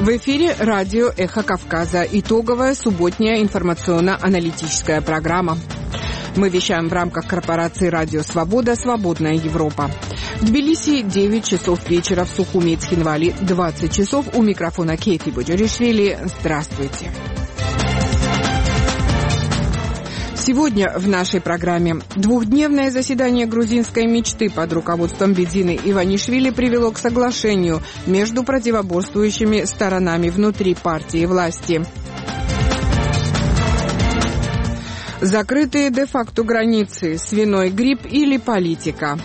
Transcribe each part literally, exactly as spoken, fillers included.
В эфире радио «Эхо Кавказа». Итоговая субботняя информационно-аналитическая программа. Мы вещаем в рамках корпорации «Радио Свобода. Свободная Европа». В Тбилиси девять часов вечера, в Сухуми и Цхинвали двадцать часов. У микрофона Кейти Боджоришвили. Здравствуйте. Сегодня в нашей программе двухдневное заседание грузинской мечты под руководством Бедзины Иванишвили привело к соглашению между противоборствующими сторонами внутри партии власти. Закрытые де-факто границы, свиной грипп или политика.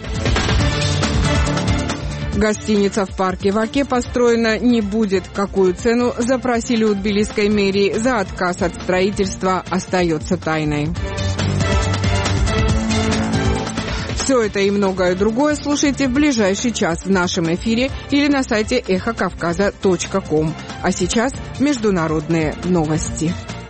Гостиница в парке в Оке построена не будет. Какую цену запросили у тбилисской мэрии за отказ от строительства, остается тайной. Все это и многое другое слушайте в ближайший час в нашем эфире или на сайте эхо кавказа точка ком. А сейчас международные новости.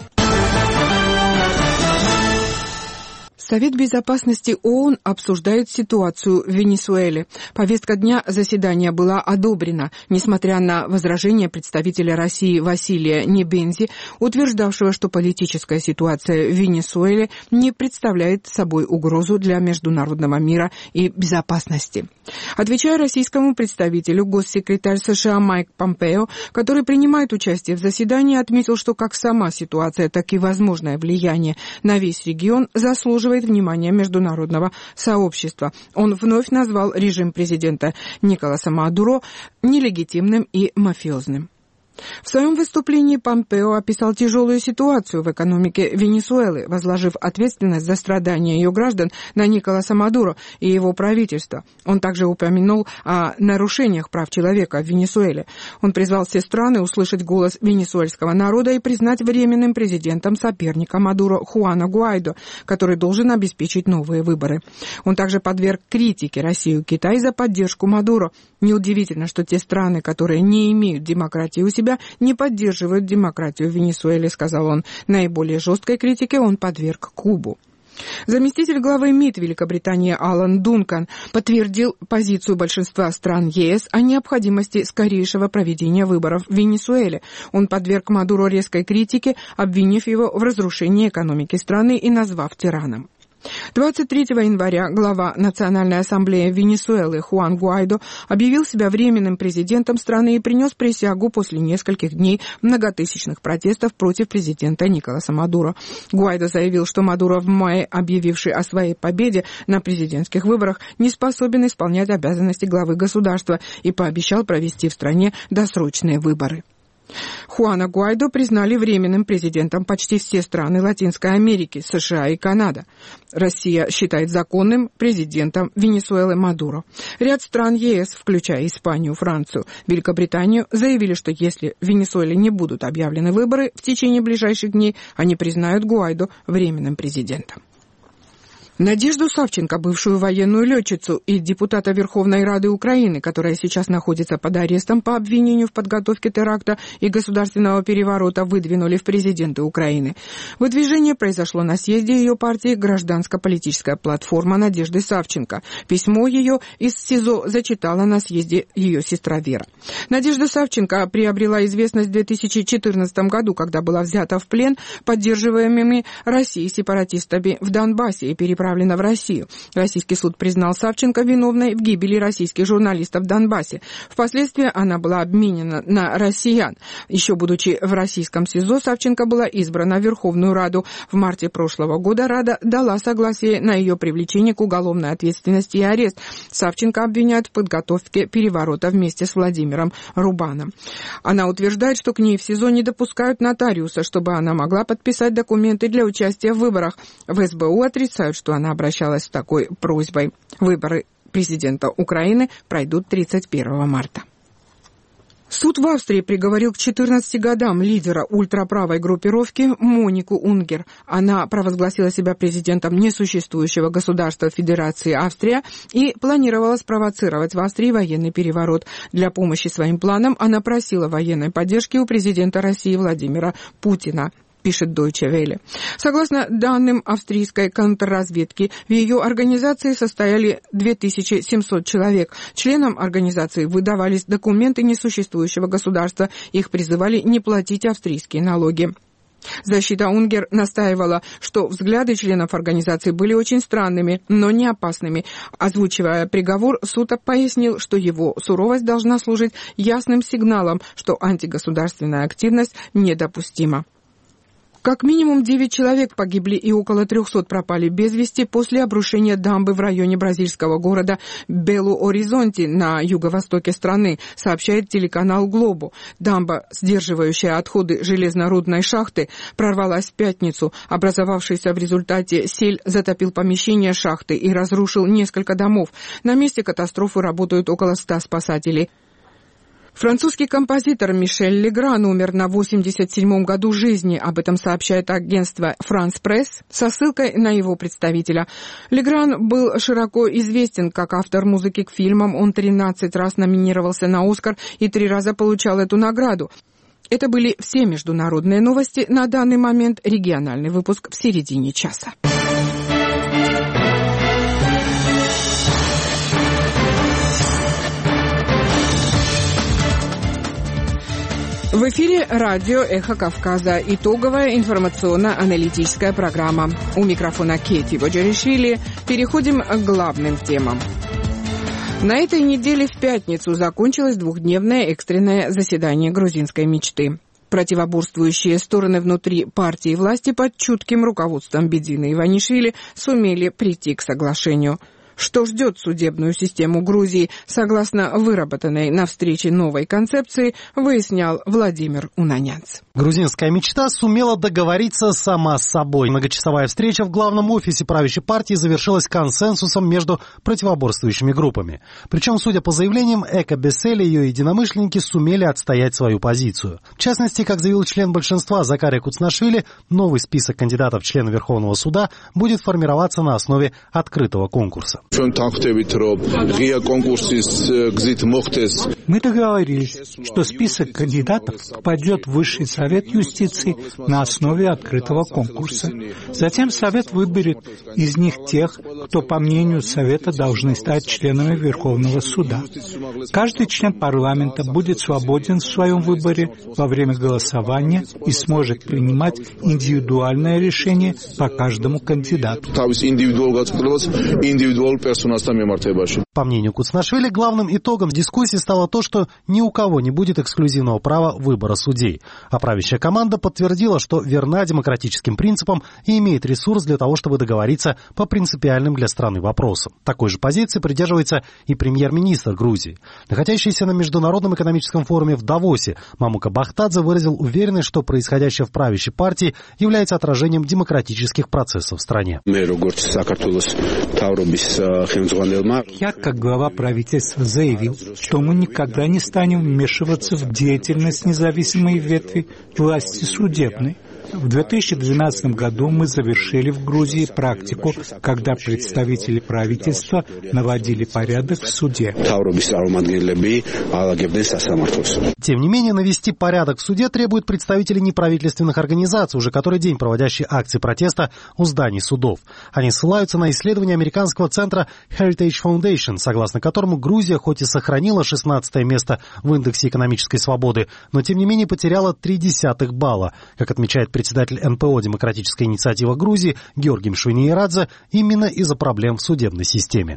Совет безопасности ООН обсуждает ситуацию в Венесуэле. Повестка дня заседания была одобрена, несмотря на возражения представителя России Василия Небензи, утверждавшего, что политическая ситуация в Венесуэле не представляет собой угрозу для международного мира и безопасности. Отвечая российскому представителю, госсекретарь США Майк Помпео, который принимает участие в заседании, отметил, что как сама ситуация, так и возможное влияние на весь регион заслуживает внимания международного сообщества. Он вновь назвал режим президента Николаса Мадуро нелегитимным и мафиозным. В своем выступлении Помпео описал тяжелую ситуацию в экономике Венесуэлы, возложив ответственность за страдания ее граждан на Николаса Мадуро и его правительство. Он также упомянул о нарушениях прав человека в Венесуэле. Он призвал все страны услышать голос венесуэльского народа и признать временным президентом соперника Мадуро Хуана Гуайдо, который должен обеспечить новые выборы. Он также подверг критике Россию и Китай за поддержку Мадуро. Неудивительно, что те страны, которые не имеют демократии у себя, не поддерживают демократию в Венесуэле, сказал он. Наиболее жесткой критике он подверг Кубу. Заместитель главы МИД Великобритании Алан Дункан подтвердил позицию большинства стран ЕС о необходимости скорейшего проведения выборов в Венесуэле. Он подверг Мадуро резкой критике, обвинив его в разрушении экономики страны и назвав тираном. двадцать третьего января глава Национальной ассамблеи Венесуэлы Хуан Гуайдо объявил себя временным президентом страны и принес присягу после нескольких дней многотысячных протестов против президента Николаса Мадуро. Гуайдо заявил, что Мадуро, в мае объявивший о своей победе на президентских выборах, не способен исполнять обязанности главы государства и пообещал провести в стране досрочные выборы. Хуана Гуайдо признали временным президентом почти все страны Латинской Америки, США и Канада. Россия считает законным президентом Венесуэлы Мадуро. Ряд стран ЕС, включая Испанию, Францию, Великобританию, заявили, что если в Венесуэле не будут объявлены выборы в течение ближайших дней, они признают Гуайдо временным президентом. Надежду Савченко, бывшую военную летчицу и депутата Верховной Рады Украины, которая сейчас находится под арестом по обвинению в подготовке теракта и государственного переворота, выдвинули в президенты Украины. Выдвижение произошло на съезде ее партии «Гражданско-политическая платформа» Надежды Савченко. Письмо ее из СИЗО зачитала на съезде ее сестра Вера. Надежда Савченко приобрела известность в две тысячи четырнадцатом году, когда была взята в плен поддерживаемыми Россией сепаратистами в Донбассе и переправлена в Россию. Российский суд признал Савченко виновной в гибели российских журналистов в Донбассе. Впоследствии она была обменена на россиян. Еще будучи в российском СИЗО, Савченко была избрана в Верховную Раду. В марте прошлого года Рада дала согласие на ее привлечение к уголовной ответственности и арест. Савченко обвиняют в подготовке переворота вместе с Владимиром Рубаном. Она утверждает, что к ней в СИЗО не допускают нотариуса, чтобы она могла подписать документы для участия в выборах. В СБУ отрицают, что она обращалась с такой просьбой. Выборы президента Украины пройдут тридцать первого марта. Суд в Австрии приговорил к четырнадцати годам лидера ультраправой группировки Монику Унгер. Она провозгласила себя президентом несуществующего государства Федерации Австрия и планировала спровоцировать в Австрии военный переворот. Для помощи своим планам она просила военной поддержки у президента России Владимира Путина. пишет Deutsche Welle. Согласно данным австрийской контрразведки, в ее организации состояли две тысячи семьсот человек. Членам организации выдавались документы несуществующего государства, их призывали не платить австрийские налоги. Защита Унгер настаивала, что взгляды членов организации были очень странными, но не опасными. Озвучивая приговор, суд пояснил, что его суровость должна служить ясным сигналом, что антигосударственная активность недопустима. Как минимум девять человек погибли и около трехсот пропали без вести после обрушения дамбы в районе бразильского города Белу-Оризонти на юго-востоке страны, сообщает телеканал «Глобу». Дамба, сдерживающая отходы железнорудной шахты, прорвалась в пятницу. Образовавшийся в результате сель затопил помещение шахты и разрушил несколько домов. На месте катастрофы работают около ста спасателей. Французский композитор Мишель Легран умер на восемьдесят седьмом году жизни. Об этом сообщает агентство «Франс Пресс» со ссылкой на его представителя. Легран был широко известен как автор музыки к фильмам. Он тринадцать раз номинировался на «Оскар» и три раза получал эту награду. Это были все международные новости. На данный момент региональный выпуск в середине часа. В эфире радио «Эхо Кавказа». Итоговая информационно-аналитическая программа. У микрофона Кети Боджаришвили. Переходим к главным темам. На этой неделе в пятницу закончилось двухдневное экстренное заседание грузинской мечты. Противоборствующие стороны внутри партии власти под чутким руководством Бедзины Иванишвили сумели прийти к соглашению. Что ждет судебную систему Грузии, согласно выработанной на встрече новой концепции, выяснял Владимир Унанянц. Грузинская мечта сумела договориться сама с собой. Многочасовая встреча в главном офисе правящей партии завершилась консенсусом между противоборствующими группами. Причем, судя по заявлениям, Эко Беселе и ее единомышленники сумели отстоять свою позицию. В частности, как заявил член большинства Закария Куцнашвили, новый список кандидатов в члены Верховного суда будет формироваться на основе открытого конкурса. Мы договорились, что список кандидатов попадет в Высший совет юстиции на основе открытого конкурса. Затем совет выберет из них тех, кто, по мнению совета, должны стать членами Верховного суда. Каждый член парламента будет свободен в своем выборе во время голосования и сможет принимать индивидуальное решение по каждому кандидату. По мнению Куцнашвили, главным итогом дискуссии стало то, что ни у кого не будет эксклюзивного права выбора судей. А правящая команда подтвердила, что верна демократическим принципам и имеет ресурс для того, чтобы договориться по принципиальным для страны вопросам. Такой же позиции придерживается и премьер-министр Грузии. Находящийся на Международном экономическом форуме в Давосе Мамука Бахтадзе выразил уверенность, что происходящее в правящей партии является отражением демократических процессов в стране. Я, как глава правительства, заявил, что мы никогда не станем вмешиваться в деятельность независимой ветви власти судебной. В две тысячи двенадцатом году мы завершили в Грузии практику, когда представители правительства наводили порядок в суде. Тем не менее, навести порядок в суде требуют представители неправительственных организаций, уже который день проводящие акции протеста у зданий судов. Они ссылаются на исследование американского центра Heritage Foundation, согласно которому Грузия хоть и сохранила шестнадцатое место в индексе экономической свободы, но тем не менее потеряла три десятых балла. Как отмечает председатель эн пэ о «Демократическая инициатива Грузии» Георгий Мшвиниерадзе, именно из-за проблем в судебной системе.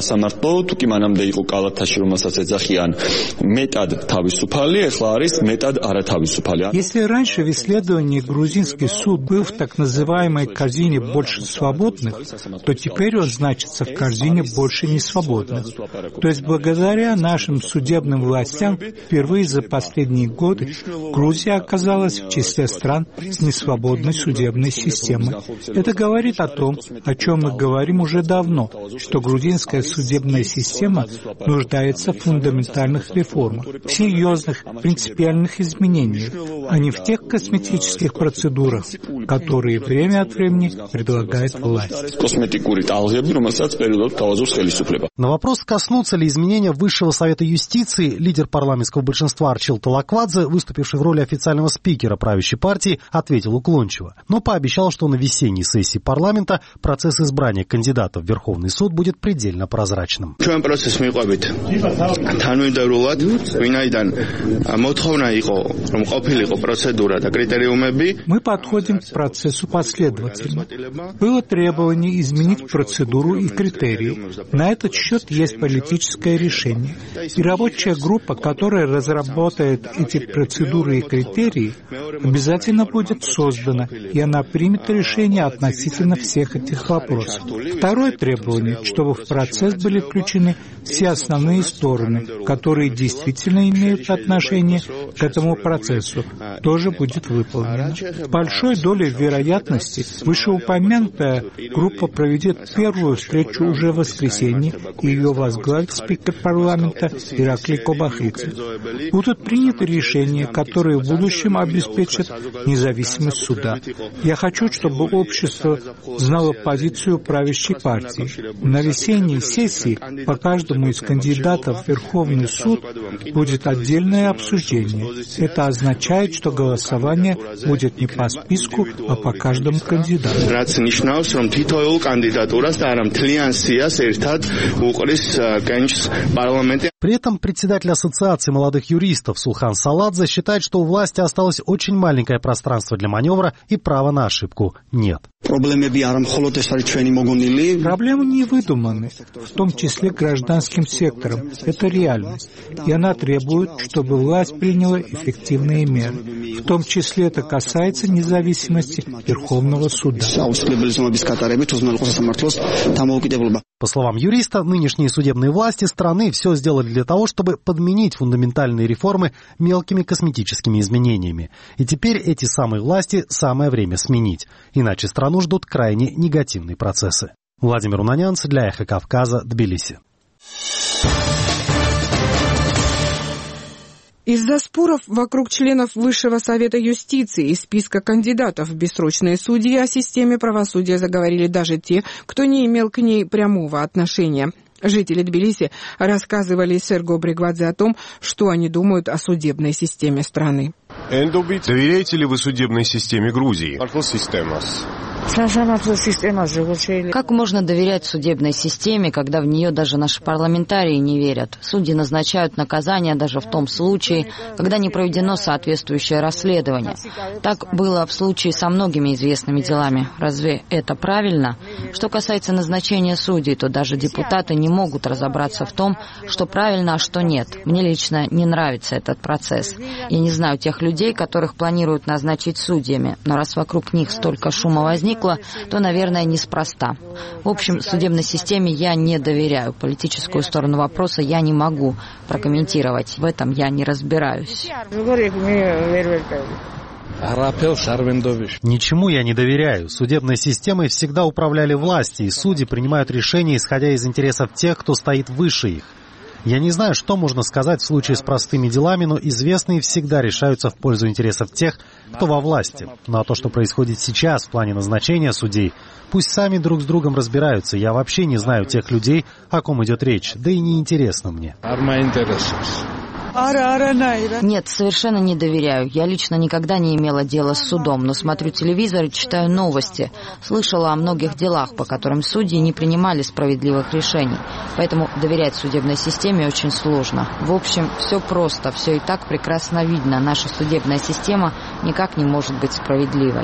Если раньше в исследовании грузинский суд был в так называемой корзине больше свободных, то теперь он значится в корзине больше несвободных. То есть благодаря нашим судебным властям впервые за последние годы Грузия оказалась в числе стран с несвободной судебной системой. Это говорит о том, о чем мы говорим уже давно, что грузинская судебная система нуждается в фундаментальных реформах, в серьезных принципиальных изменениях, а не в тех косметических процедурах, которые время от времени предлагает власть. На вопрос, коснутся ли изменения Высшего совета юстиции, лидер парламентского большинства Арчил Талаквадзе, выступивший в роли официального спикера правящей партии, ответил, ответил уклончиво, но пообещал, что на весенней сессии парламента процесс избрания кандидатов в Верховный суд будет предельно прозрачным. Мы подходим к процессу последовательно. Было требование изменить процедуру и критерии. На этот счет есть политическое решение. И рабочая группа, которая разработает эти процедуры и критерии, обязательно будет создана, и она примет решение относительно всех этих вопросов. Второе требование, чтобы в процесс были включены все основные стороны, которые действительно имеют отношение к этому процессу, тоже будет выполнено. С большой долей вероятности вышеупомянутая группа проведет первую встречу уже в воскресенье, и ее возглавит спикер парламента Ираклий Кобахидзе. Будут приняты решения, которые в будущем обеспечат независимость суда. Я хочу, чтобы общество знало позицию правящей партии. На весенней сессии по каждому из кандидатов в Верховный суд будет отдельное обсуждение. Это означает, что голосование будет не по списку, а по каждому кандидату. При этом председатель Ассоциации молодых юристов Сулхан Саладзе считает, что у власти осталось очень маленькое пространство для маневра и права на ошибку нет. Проблемы не выдуманы, в том числе гражданским сектором. Это реальность. И она требует, чтобы власть приняла эффективные меры. В том числе это касается независимости Верховного суда. По словам юриста, нынешние судебные власти страны все сделали для того, чтобы подменить фундаментальные реформы мелкими косметическими изменениями. И теперь эти самые власти самое время сменить. Иначе страну ждут крайне негативные процессы. Владимир Унанянц для Эхо Кавказа, Тбилиси. Из-за споров вокруг членов Высшего совета юстиции и списка кандидатов в бессрочные судьи о системе правосудия заговорили даже те, кто не имел к ней прямого отношения. Жители Тбилиси рассказывали Серго Бригвадзе о том, что они думают о судебной системе страны. Доверяете ли вы судебной системе Грузии? Как можно доверять судебной системе, когда в нее даже наши парламентарии не верят? Судьи назначают наказания даже в том случае, когда не проведено соответствующее расследование. Так было в случае со многими известными делами. Разве это правильно? Что касается назначения судей, то даже депутаты не могут разобраться в том, что правильно, а что нет. Мне лично не нравится этот процесс. Я не знаю тех людей, которых планируют назначить судьями, но раз вокруг них столько шума возникло, то, наверное, неспроста. В общем, судебной системе я не доверяю. Политическую сторону вопроса я не могу прокомментировать. В этом я не разбираюсь. Ничему я не доверяю. Судебной системой всегда управляли власти, и судьи принимают решения, исходя из интересов тех, кто стоит выше их. Я не знаю, что можно сказать в случае с простыми делами, но известные всегда решаются в пользу интересов тех, кто во власти. Ну а то, что происходит сейчас в плане назначения судей, пусть сами друг с другом разбираются. Я вообще не знаю тех людей, о ком идет речь, да и не интересно мне. Нет, совершенно не доверяю. Я лично никогда не имела дела с судом, но смотрю телевизор и читаю новости. Слышала о многих делах, по которым судьи не принимали справедливых решений. Поэтому доверять судебной системе очень сложно. В общем, все просто, все и так прекрасно видно. Наша судебная система никак не может быть справедливой.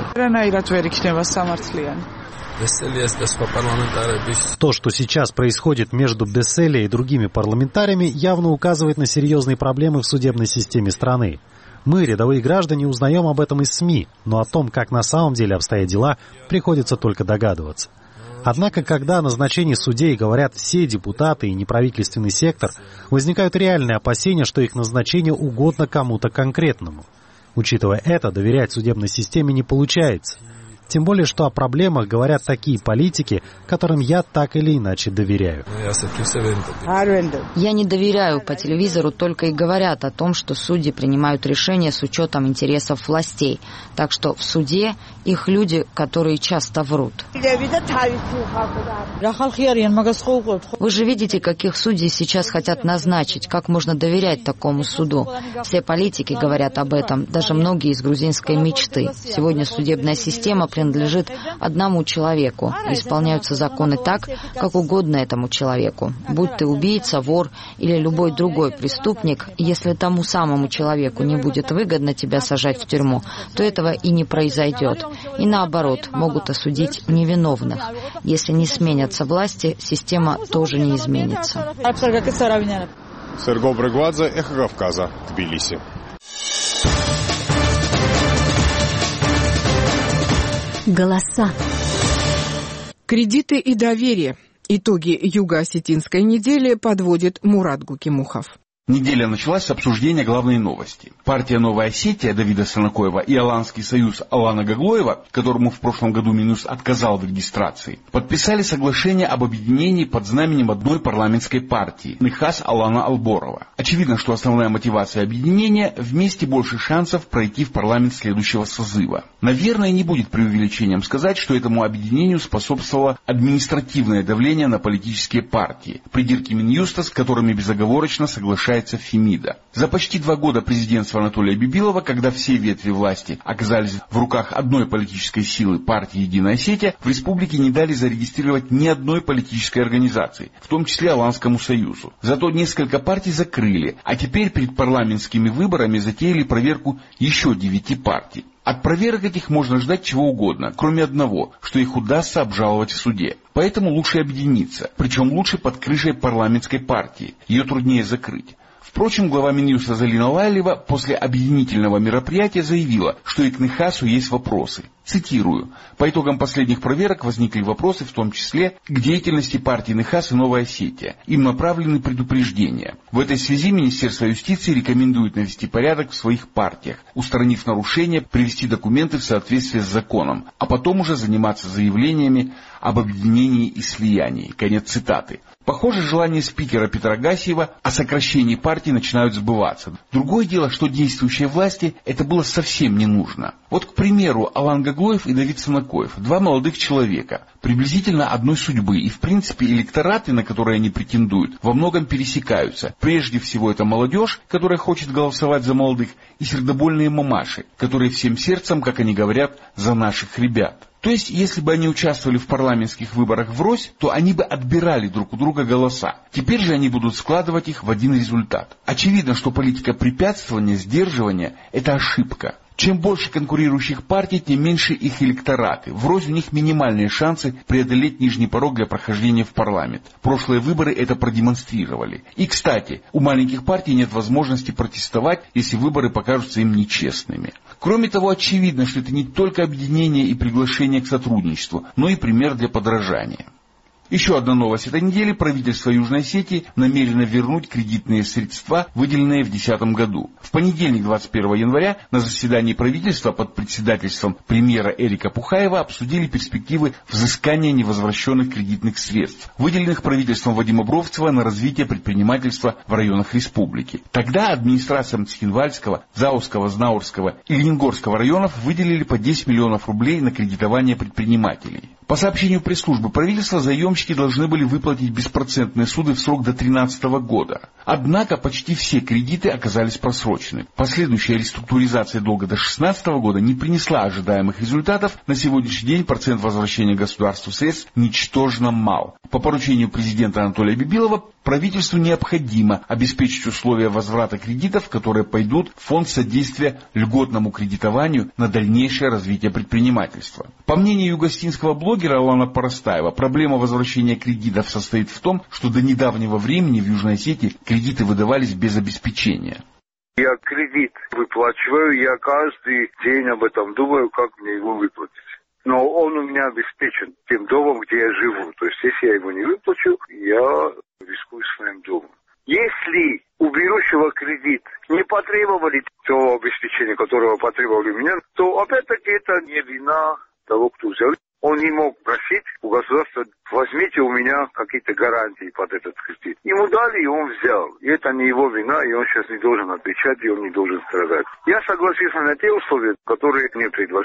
То, что сейчас происходит между Бесселе и другими парламентариями, явно указывает на серьезные проблемы в судебной системе страны. Мы, рядовые граждане, узнаем об этом из СМИ, но о том, как на самом деле обстоят дела, приходится только догадываться. Однако, когда о назначении судей говорят все депутаты и неправительственный сектор, возникают реальные опасения, что их назначение угодно кому-то конкретному. Учитывая это, доверять судебной системе не получается. Тем более, что о проблемах говорят такие политики, которым я так или иначе доверяю. Я не доверяю. По телевизору только и говорят о том, что судьи принимают решения с учетом интересов властей. Так что в суде Их люди, которые часто врут. Вы же видите, каких судей сейчас хотят назначить, как можно доверять такому суду. Все политики говорят об этом, даже многие из грузинской мечты. Сегодня судебная система принадлежит одному человеку. Исполняются законы так, как угодно этому человеку. Будь ты убийца, вор или любой другой преступник, если тому самому человеку не будет выгодно тебя сажать в тюрьму, то этого и не произойдет. И наоборот, могут осудить невиновных. Если не сменятся власти, система тоже не изменится. Серго Брыгвадзе, Эхо Кавказа, Тбилиси. Голоса. Кредиты и доверие. Итоги юго-осетинской недели подводит Мурат Гукимухов. Неделя началась с обсуждения главной новости. Партия «Новая Осетия» Давида Санакоева и Аланский союз Алана Гаглоева, которому в прошлом году Минюст отказал в регистрации, подписали соглашение об объединении под знаменем одной парламентской партии – Нехас Алана Алборова. Очевидно, что основная мотивация объединения – вместе больше шансов пройти в парламент следующего созыва. Наверное, не будет преувеличением сказать, что этому объединению способствовало административное давление на политические партии, придирки Минюста, с которыми безоговорочно соглашается Фемида. За почти два года президентства Анатолия Бибилова, когда все ветви власти оказались в руках одной политической силы партии «Единая Осетия», в республике не дали зарегистрировать ни одной политической организации, в том числе Аланскому союзу. Зато несколько партий закрыли, а теперь перед парламентскими выборами затеяли проверку еще девяти партий. От проверок этих можно ждать чего угодно, кроме одного, что их удастся обжаловать в суде. Поэтому лучше объединиться, причем лучше под крышей парламентской партии, ее труднее закрыть. Впрочем, глава Минюста Залина Лайлева после объединительного мероприятия заявила, что и к Нехасу есть вопросы. Цитирую. «По итогам последних проверок возникли вопросы, в том числе к деятельности партии Нехас и Новая Осетия. Им направлены предупреждения. В этой связи Министерство юстиции рекомендует навести порядок в своих партиях, устранив нарушения, привести документы в соответствие с законом, а потом уже заниматься заявлениями об объединении и слиянии». Конец цитаты. Похоже, желания спикера Петра Гасиева о сокращении партии начинают сбываться. Другое дело, что действующей власти это было совсем не нужно. Вот, к примеру, Алан Гаглоев и Давид Санакоев, два молодых человека, приблизительно одной судьбы, и в принципе электораты, на которые они претендуют, во многом пересекаются. Прежде всего это молодежь, которая хочет голосовать за молодых, и сердобольные мамаши, которые всем сердцем, как они говорят, за наших ребят. То есть, если бы они участвовали в парламентских выборах врозь, то они бы отбирали друг у друга голоса. Теперь же они будут складывать их в один результат. Очевидно, что политика препятствования, сдерживания – это ошибка. Чем больше конкурирующих партий, тем меньше их электораты. Врозь у них минимальные шансы преодолеть нижний порог для прохождения в парламент. Прошлые выборы это продемонстрировали. И, кстати, у маленьких партий нет возможности протестовать, если выборы покажутся им нечестными. Кроме того, очевидно, что это не только объединение и приглашение к сотрудничеству, но и пример для подражания. Еще одна новость этой недели. Правительство Южной Осетии намерено вернуть кредитные средства, выделенные в две тысячи десятом году. В понедельник, двадцать первого января, на заседании правительства под председательством премьера Эрика Пухаева обсудили перспективы взыскания невозвращенных кредитных средств, выделенных правительством Вадима Бровцева на развитие предпринимательства в районах республики. Тогда администрациям Цхинвальского, Заурского, Знаурского и Лениногорского районов выделили по десять миллионов рублей на кредитование предпринимателей. По сообщению пресс-службы правительства, заемщики должны были выплатить беспроцентные суды в срок до две тысячи тринадцатого года. Однако почти все кредиты оказались просрочены. Последующая реструктуризация долга до две тысячи шестнадцатого года не принесла ожидаемых результатов. На сегодняшний день процент возвращения государству средств ничтожно мал. По поручению президента Анатолия Бибилова правительству необходимо обеспечить условия возврата кредитов, которые пойдут в фонд содействия льготному кредитованию на дальнейшее развитие предпринимательства. По мнению югостинского блогера Алана Парастаева, проблема возвращения кредитов состоит в том, что до недавнего времени в Южной Осетии кредиты выдавались без обеспечения. Я кредит выплачиваю, я каждый день об этом думаю, как мне его выплатить. Но он у меня обеспечен тем домом, где я живу. То есть, если я его не выплачу, я рискую своим домом. Если у берущего кредит не потребовали того обеспечения, которого потребовали меня, то опять-таки это не вина того, кто взял. Он не мог просить у государства: возьмите у меня какие-то гарантии под этот кредит. Ему дали, и он взял. И это не его вина, и он сейчас не должен отвечать, и он не должен страдать. Я согласился на те условия, которые мне предложили.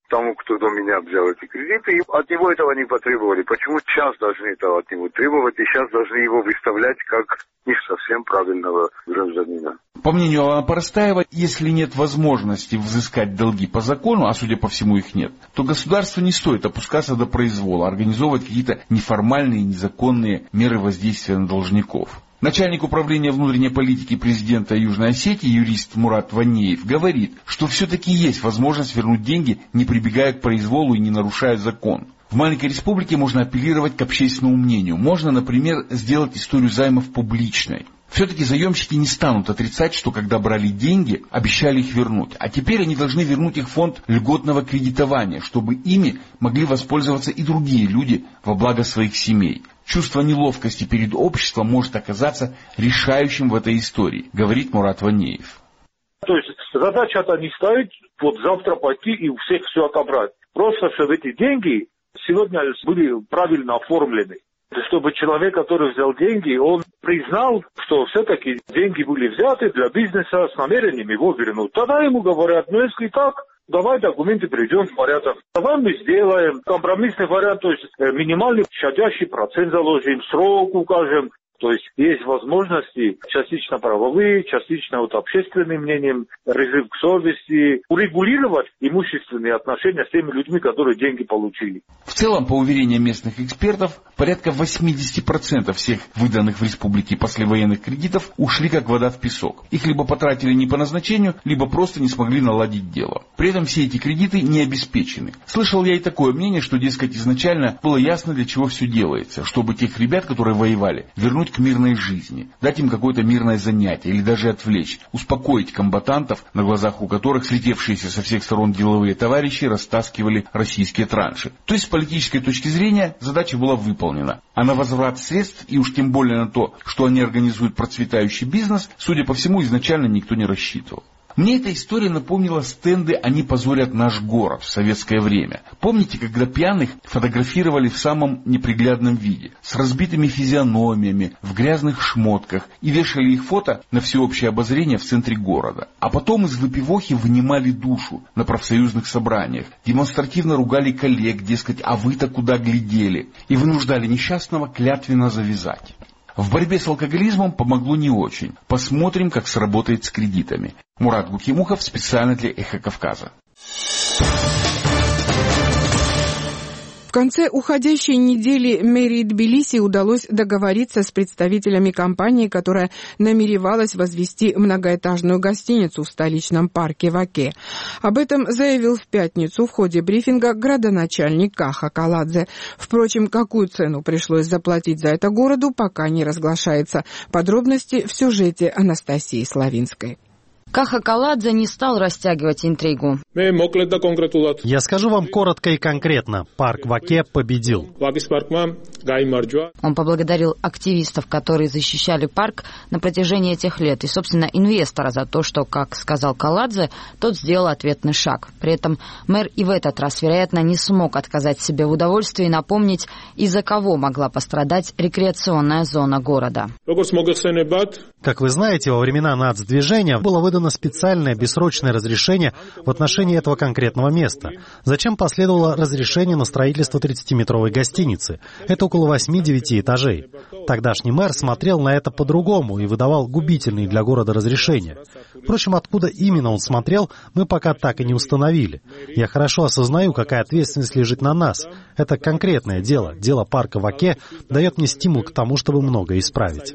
тому, кто до меня взял эти кредиты, и от него этого не потребовали. Почему сейчас должны этого от него требовать, и сейчас должны его выставлять как не совсем правильного гражданина? По мнению Алана Парастаева, если нет возможности взыскать долги по закону, а судя по всему их нет, то государству не стоит опускаться до произвола, организовывать какие-то неформальные, незаконные меры воздействия на должников. Начальник управления внутренней политики президента Южной Осетии, юрист Мурат Ванеев, говорит, что все-таки есть возможность вернуть деньги, не прибегая к произволу и не нарушая закон. В маленькой республике можно апеллировать к общественному мнению. Можно, например, сделать историю займов публичной. Все-таки заемщики не станут отрицать, что когда брали деньги, обещали их вернуть. А теперь они должны вернуть их в фонд льготного кредитования, чтобы ими могли воспользоваться и другие люди во благо своих семей. Чувство неловкости перед обществом может оказаться решающим в этой истории, говорит Мурат Ванеев. То есть задача-то не стоит вот завтра пойти и у всех все отобрать. Просто, чтобы эти деньги сегодня были правильно оформлены. Чтобы человек, который взял деньги, он признал, что все-таки деньги были взяты для бизнеса с намерением его вернуть. Тогда ему говорят, ну если так, давай документы приведем в порядок. Давай мы сделаем компромиссный вариант, то есть минимальный щадящий процент заложим, срок укажем. То есть есть возможности частично правовые, частично вот общественным мнением, призыв к совести, урегулировать имущественные отношения с теми людьми, которые деньги получили. В целом, по уверениям местных экспертов, порядка восемьдесят процентов всех выданных в республике послевоенных кредитов ушли как вода в песок. Их либо потратили не по назначению, либо просто не смогли наладить дело. При этом все эти кредиты не обеспечены. Слышал я и такое мнение, что, дескать, изначально было ясно, для чего все делается, чтобы тех ребят, которые воевали, вернуть к мирной жизни, дать им какое-то мирное занятие или даже отвлечь, успокоить комбатантов, на глазах у которых слетевшиеся со всех сторон деловые товарищи растаскивали российские транши. То есть с политической точки зрения задача была выполнена. А на возврат средств и уж тем более на то, что они организуют процветающий бизнес, судя по всему, изначально никто не рассчитывал. Мне эта история напомнила стенды «Они позорят наш город» в советское время. Помните, когда пьяных фотографировали в самом неприглядном виде, с разбитыми физиономиями, в грязных шмотках, и вешали их фото на всеобщее обозрение в центре города. А потом из выпивохи вынимали душу на профсоюзных собраниях, демонстративно ругали коллег, дескать, а вы-то куда глядели, и вынуждали несчастного клятвенно завязать. В борьбе с алкоголизмом помогло не очень. Посмотрим, как сработает с кредитами. Мурат Гукимухов специально для «Эхо Кавказа». В конце уходящей недели мэрии Тбилиси удалось договориться с представителями компании, которая намеревалась возвести многоэтажную гостиницу в столичном парке Ваке. Об этом заявил в пятницу в ходе брифинга градоначальник Каха Каладзе. Впрочем, какую цену пришлось заплатить за это городу, пока не разглашается. Подробности в сюжете Анастасии Славинской. Каха Каладзе не стал растягивать интригу. Я скажу вам коротко и конкретно. Парк Ваке победил. Он поблагодарил активистов, которые защищали парк на протяжении этих лет, и, собственно, инвестора за то, что, как сказал Каладзе, тот сделал ответный шаг. При этом мэр и в этот раз, вероятно, не смог отказать себе в удовольствии напомнить, из-за кого могла пострадать рекреационная зона города. Как вы знаете, во времена нацдвижения было выдано специальное бессрочное разрешение в отношении этого конкретного места. Затем последовало разрешение на строительство тридцатиметровой гостиницы. Это около восьми-девяти этажей. Тогдашний мэр смотрел на это по-другому и выдавал губительные для города разрешения. Впрочем, откуда именно он смотрел, мы пока так и не установили. Я хорошо осознаю, какая ответственность лежит на нас. Это конкретное дело. Дело парка Ваке дает мне стимул к тому, чтобы многое исправить.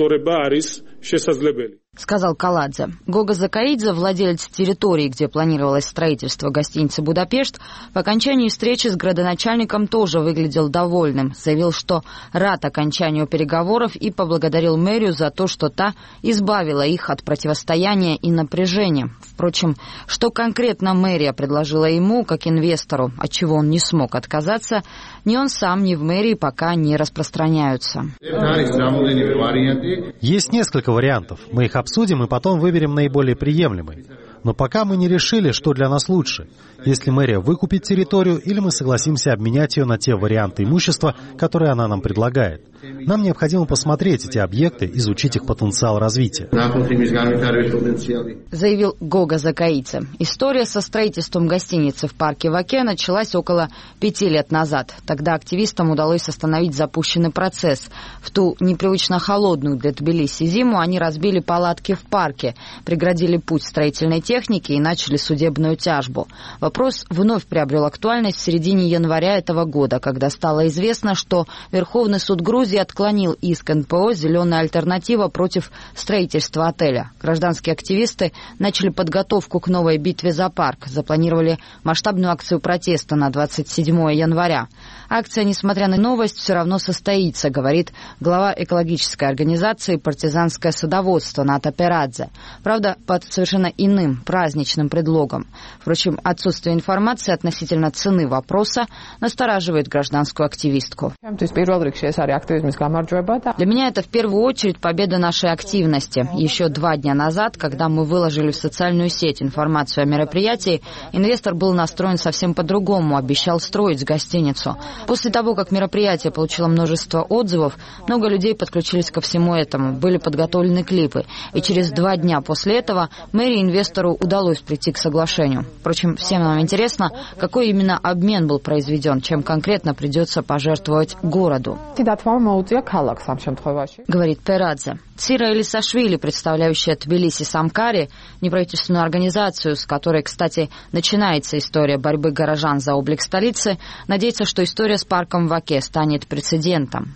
Сказал Каладзе. Гога Закаидзе, владелец территории, где планировалось строительство гостиницы «Будапешт», по окончании встречи с градоначальником тоже выглядел довольным. Заявил, что рад окончанию переговоров и поблагодарил мэрию за то, что та избавила их от противостояния и напряжения. Впрочем, что конкретно мэрия предложила ему, как инвестору, от чего он не смог отказаться, ни он сам, ни в мэрии пока не распространяются. Есть несколько вариантов. Мы их обсудим и потом выберем наиболее приемлемый. Но пока мы не решили, что для нас лучше. Если мэрия выкупит территорию, или мы согласимся обменять ее на те варианты имущества, которые она нам предлагает. Нам необходимо посмотреть эти объекты, изучить их потенциал развития. Заявил Гога Закаидзе. История со строительством гостиницы в парке Ваке началась около пяти лет назад. Тогда активистам удалось остановить запущенный процесс. В ту непривычно холодную для Тбилиси зиму они разбили палатки в парке, преградили путь строительной техники и начали судебную тяжбу. Вопрос вновь приобрел актуальность в середине января этого года, когда стало известно, что Верховный суд Грузии отклонил иск эн пэ о «Зеленая альтернатива» против строительства отеля. Гражданские активисты начали подготовку к новой битве за парк, запланировали масштабную акцию протеста на двадцать седьмое января. Акция, несмотря на новость, все равно состоится, говорит глава экологической организации «Партизанское садоводство» Ната Перадзе. Правда, под совершенно иным праздничным предлогом. Впрочем, отсутствие информации относительно цены вопроса настораживает гражданскую активистку. Для меня это в первую очередь победа нашей активности. Еще два дня назад, когда мы выложили в социальную сеть информацию о мероприятии, инвестор был настроен совсем по-другому, обещал строить гостиницу. После того, как мероприятие получило множество отзывов, много людей подключились ко всему этому, были подготовлены клипы. И через два дня после этого мэрии инвестору удалось прийти к соглашению. Впрочем, всем нам интересно, какой именно обмен был произведен, чем конкретно придется пожертвовать городу. Говорит Перадзе. Цира Элисашвили, представляющая Тбилиси Самкари, неправительственную организацию, с которой, кстати, начинается история борьбы горожан за облик столицы, надеется, что история с парком Ваке станет прецедентом.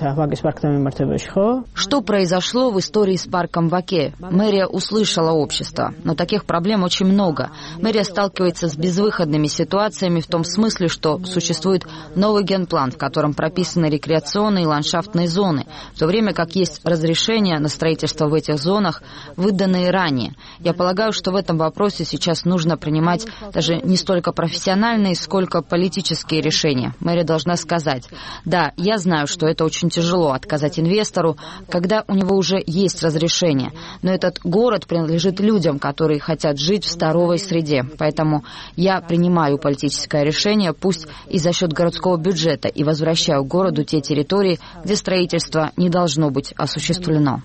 Что произошло в истории с парком Ваке? Мэрия услышала общество, но таких проблем очень много. Мэрия сталкивается с безвыходными ситуациями в том смысле, что существует новый генплан, в котором прописаны рекреационные и ландшафтные зоны, в то время как есть разрешение на строительство в этих зонах, выданные ранее. Я полагаю, что в этом вопросе сейчас нужно принимать даже не столько профессиональные, сколько политические решения. Мэрия должна сказать: да, я знаю, что это очень тяжело отказать инвестору, когда у него уже есть разрешение, но этот город принадлежит людям, которые хотят жить в здоровой среде. Поэтому я принимаю политическое решение, пусть и за счет городского бюджета, и возвращаю городу те территории, где строительство не должно быть осуществлено.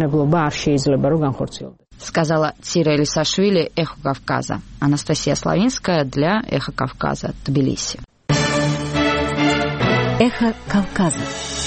Сказала Цира Элисашвили, Эхо Кавказа. Анастасия Славинская для Эхо Кавказа, Тбилиси. Эхо Кавказа.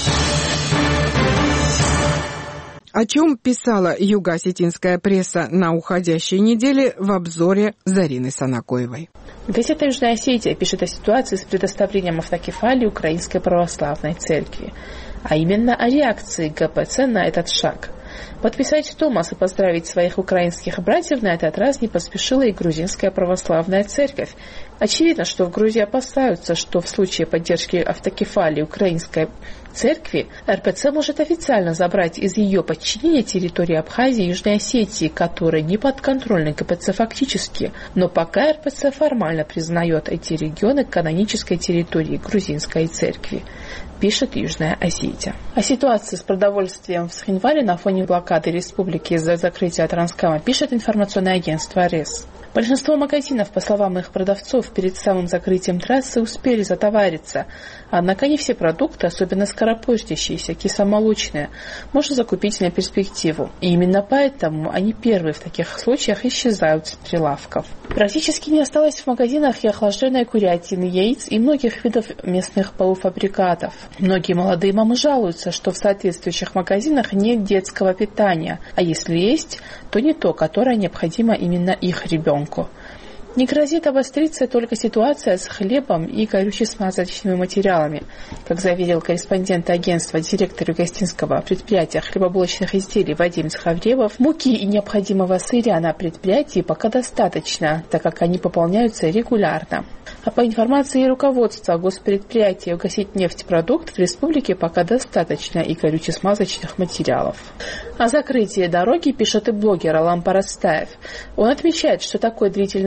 О чем писала юго-осетинская пресса на уходящей неделе в обзоре Зарины Санакоевой. Газета «Южная Осетия» пишет о ситуации с предоставлением автокефалии Украинской Православной Церкви, а именно о реакции гэ пэ цэ на этот шаг. Подписать Томас и поздравить своих украинских братьев на этот раз не поспешила и Грузинская Православная Церковь. Очевидно, что в Грузии опасаются, что в случае поддержки автокефалии Украинской Церкви эр пэ цэ может официально забрать из ее подчинения территории Абхазии и Южной Осетии, которые не подконтрольны гэ пэ цэ фактически, но пока эр пэ цэ формально признает эти регионы канонической территорией Грузинской Церкви, пишет Южная Осетия. О ситуации с продовольствием в Схинвале на фоне блокады республики из-за закрытия Транскама пишет информационное агентство РЕС. Большинство магазинов, по словам их продавцов, перед самым закрытием трассы успели затовариться. Однако не все продукты, особенно скоропортящиеся, кисломолочные, можно закупить на перспективу. И именно поэтому они первые в таких случаях исчезают с прилавков. Практически не осталось в магазинах и охлажденной курятины, яиц и многих видов местных полуфабрикатов. Многие молодые мамы жалуются, что в соответствующих магазинах нет детского питания, а если есть, то не то, которое необходимо именно их ребенку. Не грозит обостриться только ситуация с хлебом и горюче-смазочными материалами. Как заверил корреспондент агентства, директор гостинского предприятия хлебобулочных изделий Вадим Цхавревов, муки и необходимого сырья на предприятии пока достаточно, так как они пополняются регулярно. А по информации руководства госпредприятия «Югосетнефтепродукт» в республике пока достаточно и горюче-смазочных материалов. О закрытии дороги пишет и блогер Алам Парастаев. Он отмечает, что такой длительной блокады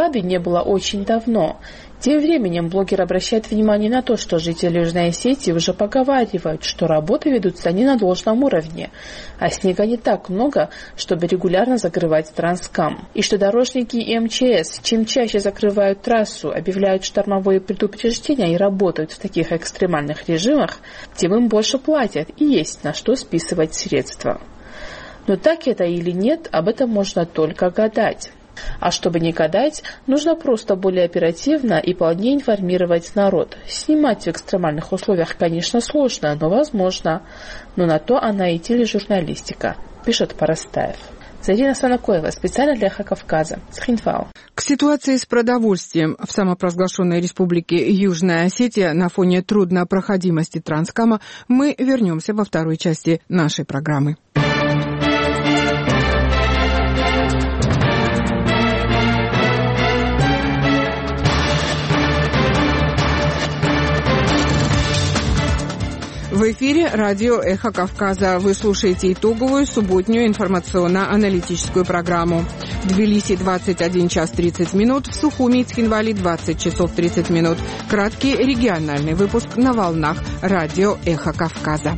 блокады не было очень давно. Тем временем блогер обращает внимание на то, что жители Южной Осетии уже поговаривают, что работы ведутся не на должном уровне, а снега не так много, чтобы регулярно закрывать Транскам. И что дорожники и эм че эс чем чаще закрывают трассу, объявляют штормовые предупреждения и работают в таких экстремальных режимах, тем им больше платят и есть на что списывать средства. Но так это или нет, об этом можно только гадать. А чтобы не гадать, нужно просто более оперативно и полнее информировать народ. Снимать в экстремальных условиях, конечно, сложно, но возможно. Но на то она и тележурналистика, пишет Парастаев. Зарина Санакоева, специально для Эхо Кавказа, Схинвал. К ситуации с продовольствием в самопровозглашенной республике Южная Осетия на фоне труднопроходимости Транскама мы вернемся во второй части нашей программы. В эфире радио «Эхо Кавказа». Вы слушаете итоговую субботнюю информационно-аналитическую программу. В Тбилиси двадцать один час тридцать минут, в Сухуми и Цхинвали двадцать часов тридцать минут. Краткий региональный выпуск на волнах радио «Эхо Кавказа».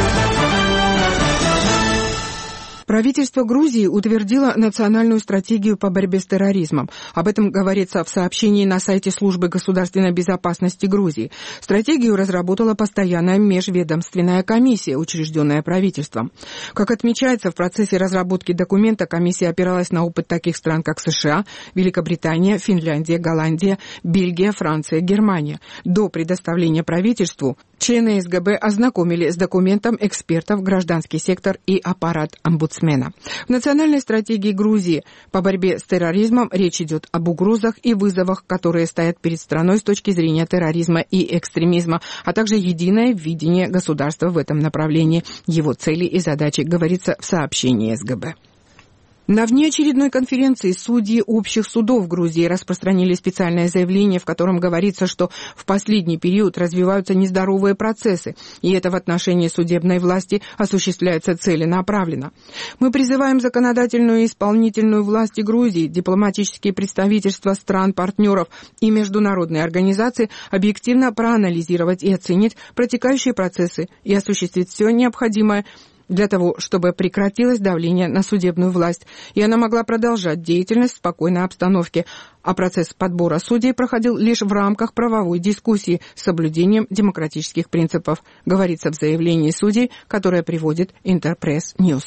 Правительство Грузии утвердило национальную стратегию по борьбе с терроризмом. Об этом говорится в сообщении на сайте Службы государственной безопасности Грузии. Стратегию разработала постоянная межведомственная комиссия, учрежденная правительством. Как отмечается, в процессе разработки документа комиссия опиралась на опыт таких стран, как США, Великобритания, Финляндия, Голландия, Бельгия, Франция, Германия. До предоставления правительству члены эс гэ бэ ознакомили с документом экспертов, гражданский сектор и аппарат омбудсмена. В национальной стратегии Грузии по борьбе с терроризмом речь идет об угрозах и вызовах, которые стоят перед страной с точки зрения терроризма и экстремизма, а также единое видение государства в этом направлении, его цели и задачи, говорится в сообщении эс гэ бэ. На внеочередной конференции судьи общих судов Грузии распространили специальное заявление, в котором говорится, что в последний период развиваются нездоровые процессы, и это в отношении судебной власти осуществляется целенаправленно. Мы призываем законодательную и исполнительную власти Грузии, дипломатические представительства стран-партнеров и международные организации объективно проанализировать и оценить протекающие процессы и осуществить все необходимое для того, чтобы прекратилось давление на судебную власть, и она могла продолжать деятельность в спокойной обстановке, а процесс подбора судей проходил лишь в рамках правовой дискуссии с соблюдением демократических принципов, говорится в заявлении судей, которое приводит Интерпресс Ньюс.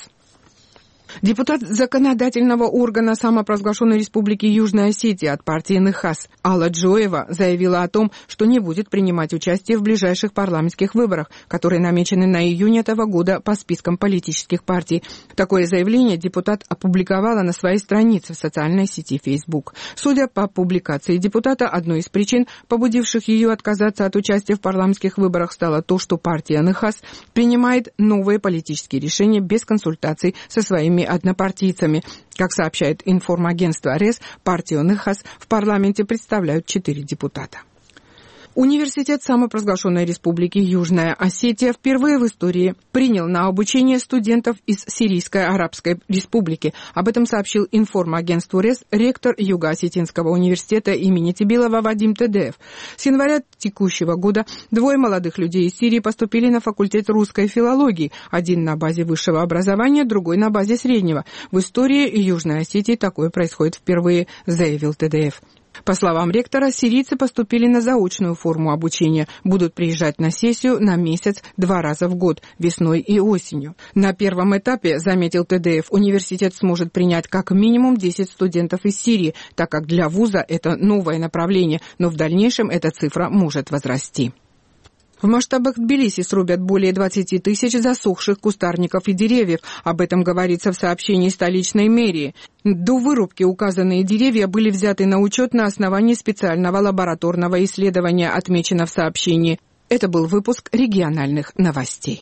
Депутат законодательного органа самопровозглашенной республики Южная Осетия от партии НХАС Алла Джоева заявила о том, что не будет принимать участие в ближайших парламентских выборах, которые намечены на июнь этого года по спискам политических партий. Такое заявление депутат опубликовала на своей странице в социальной сети Facebook. Судя по публикации депутата, одной из причин, побудивших ее отказаться от участия в парламентских выборах, стало то, что партия НХАС принимает новые политические решения без консультаций со своими однопартийцами. Как сообщает информагентство РЭС, партию НХАС в парламенте представляют четыре депутата. Университет самопровозглашенной республики Южная Осетия впервые в истории принял на обучение студентов из Сирийской Арабской Республики. Об этом сообщил информагентству РЭС ректор Юго-Осетинского университета имени Тибилова Вадим Тедеев. С января текущего года двое молодых людей из Сирии поступили на факультет русской филологии. Один на базе высшего образования, другой на базе среднего. В истории Южной Осетии такое происходит впервые, заявил Тедеев. По словам ректора, сирийцы поступили на заочную форму обучения, будут приезжать на сессию на месяц два раза в год, весной и осенью. На первом этапе, заметил Тедеев, университет сможет принять как минимум десять студентов из Сирии, так как для вуза это новое направление, но в дальнейшем эта цифра может возрасти. В масштабах Тбилиси срубят более двадцати тысяч засохших кустарников и деревьев. Об этом говорится в сообщении столичной мэрии. До вырубки указанные деревья были взяты на учет на основании специального лабораторного исследования, отмечено в сообщении. Это был выпуск региональных новостей.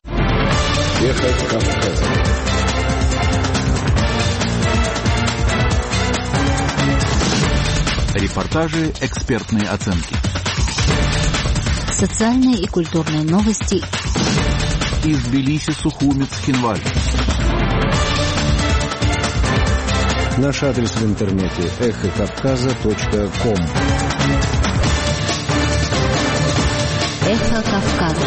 Репортажи, экспертные оценки. Социальные и культурные новости из Тбилиси, Сухуми, Цхинвали. Наш адрес в интернете эхо кавказа точка ком. Эхо Кавказа.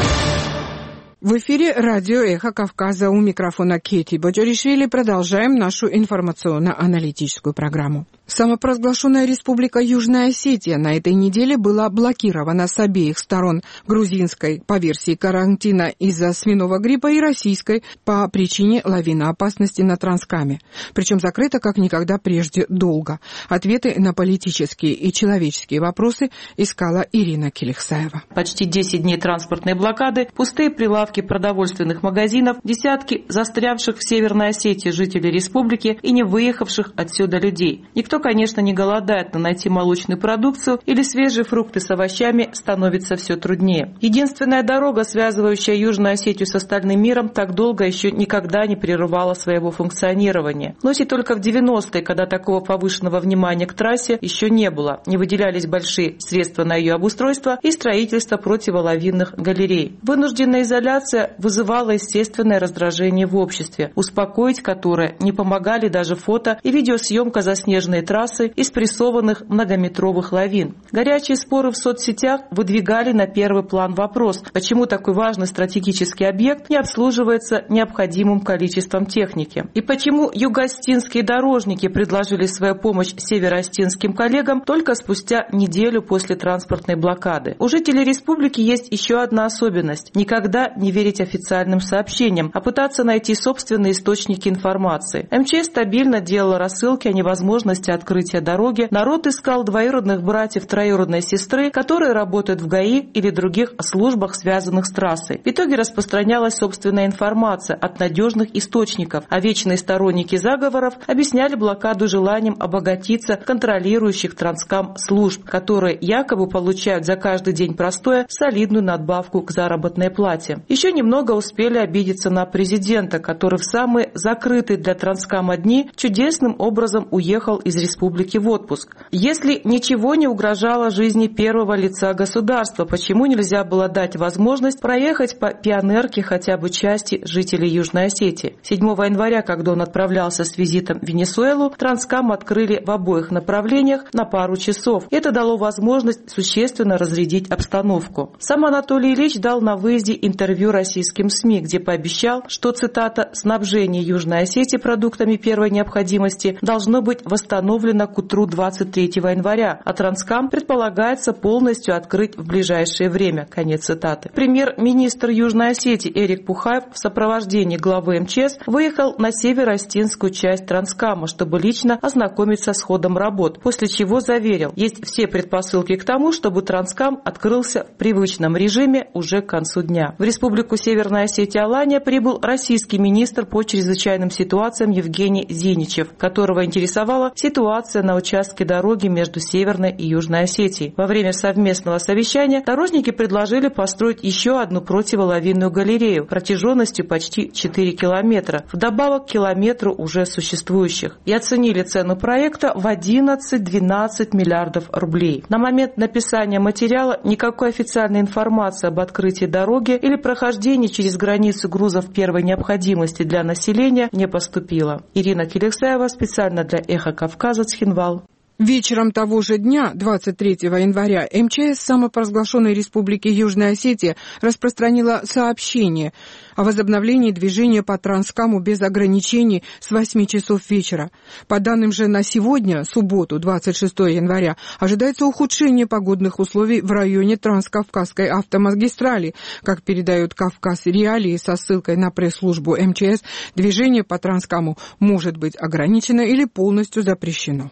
В эфире радио «Эхо Кавказа», у микрофона Кети Боджоришвили. Продолжаем нашу информационно-аналитическую программу. Самопровозглашенная республика Южная Осетия на этой неделе была блокирована с обеих сторон: грузинской по версии карантина из-за свиного гриппа и российской по причине лавиноопасности на Транскаме. Причем закрыта как никогда прежде долго. Ответы на политические и человеческие вопросы искала Ирина Келихсаева. Почти десять дней транспортной блокады, пустые прилавки продовольственных магазинов, десятки застрявших в Северной Осетии жителей республики и не выехавших отсюда людей. Никто, конечно, не голодает, но найти молочную продукцию или свежие фрукты с овощами становится все труднее. Единственная дорога, связывающая Южную Осетию с остальным миром, так долго еще никогда не прерывала своего функционирования. Но и только в девяностые, когда такого повышенного внимания к трассе еще не было, не выделялись большие средства на ее обустройство и строительство противолавинных галерей. Вынужденная изоляция вызывала естественное раздражение в обществе, успокоить которое не помогали даже фото и видеосъемка заснеженной трассы из прессованных многометровых лавин. Горячие споры в соцсетях выдвигали на первый план вопрос, почему такой важный стратегический объект не обслуживается необходимым количеством техники. И почему юго-остинские дорожники предложили свою помощь северо-остинским коллегам только спустя неделю после транспортной блокады. У жителей республики есть еще одна особенность – никогда не верить официальным сообщениям, а пытаться найти собственные источники информации. МЧС стабильно делала рассылки о невозможности открытия дороги. Народ искал двоюродных братьев троюродной сестры, которые работают в ГАИ или других службах, связанных с трассой. В итоге распространялась собственная информация от надежных источников, а вечные сторонники заговоров объясняли блокаду желанием обогатиться контролирующих Транскам служб, которые якобы получают за каждый день простоя солидную надбавку к заработной плате. Еще немного успели обидеться на президента, который в самые закрытые для Транскама дни чудесным образом уехал из республики в отпуск. Если ничего не угрожало жизни первого лица государства, почему нельзя было дать возможность проехать по пионерке хотя бы части жителей Южной Осетии? седьмого января, когда он отправлялся с визитом в Венесуэлу, Транскам открыли в обоих направлениях на пару часов. Это дало возможность существенно разрядить обстановку. Сам Анатолий Ильич дал на выезде интервью российским СМИ, где пообещал, что, цитата, «снабжение Южной Осетии продуктами первой необходимости должно быть восстановлено к утру двадцать третьего января, а Транскам предполагается полностью открыть в ближайшее время». Конец цитаты. Премьер-министр Южной Осетии Эрик Пухаев в сопровождении главы МЧС выехал на северо-остинскую часть Транскама, чтобы лично ознакомиться с ходом работ, после чего заверил, есть все предпосылки к тому, чтобы Транскам открылся в привычном режиме уже к концу дня. В республику Северная Осетия-Алания прибыл российский министр по чрезвычайным ситуациям Евгений Зиничев, которого интересовала ситуация на участке дороги между Северной и Южной Осетией. Во время совместного совещания дорожники предложили построить еще одну противолавинную галерею протяженностью почти четыре километра, вдобавок к километру уже существующих, и оценили цену проекта в одиннадцать-двенадцать миллиардов рублей. На момент написания материала никакой официальной информации об открытии дороги или прохождении через границу грузов первой необходимости для населения не поступило. Ирина Келихсаева специально для «Эхо Кавказа», Цхинвал. Вечером того же дня, двадцать третьего января, МЧС самопровозглашенной республики Южная Осетия распространила сообщение о возобновлении движения по Транскаму без ограничений с восьми часов вечера. По данным же на сегодня, субботу, двадцать шестого января, ожидается ухудшение погодных условий в районе Транскавказской автомагистрали. Как передают Кавказ Реалии со ссылкой на пресс-службу МЧС, движение по Транскаму может быть ограничено или полностью запрещено.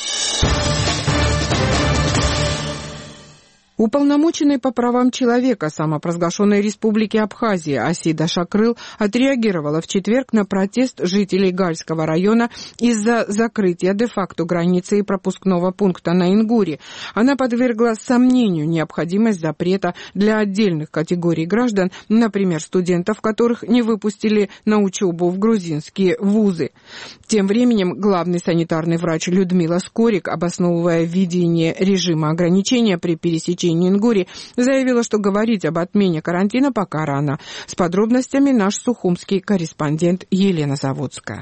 Уполномоченный по правам человека самопровозглашенной республики Абхазия Асида Шакрыл отреагировала в четверг на протест жителей Гальского района из-за закрытия де-факто границы и пропускного пункта на Ингуре. Она подвергла сомнению необходимость запрета для отдельных категорий граждан, например, студентов, которых не выпустили на учебу в грузинские вузы. Тем временем главный санитарный врач Людмила Скорик, обосновывая введение режима ограничения при пересечении Ингури, заявила, что говорить об отмене карантина пока рано. С подробностями наш сухумский корреспондент Елена Заводская.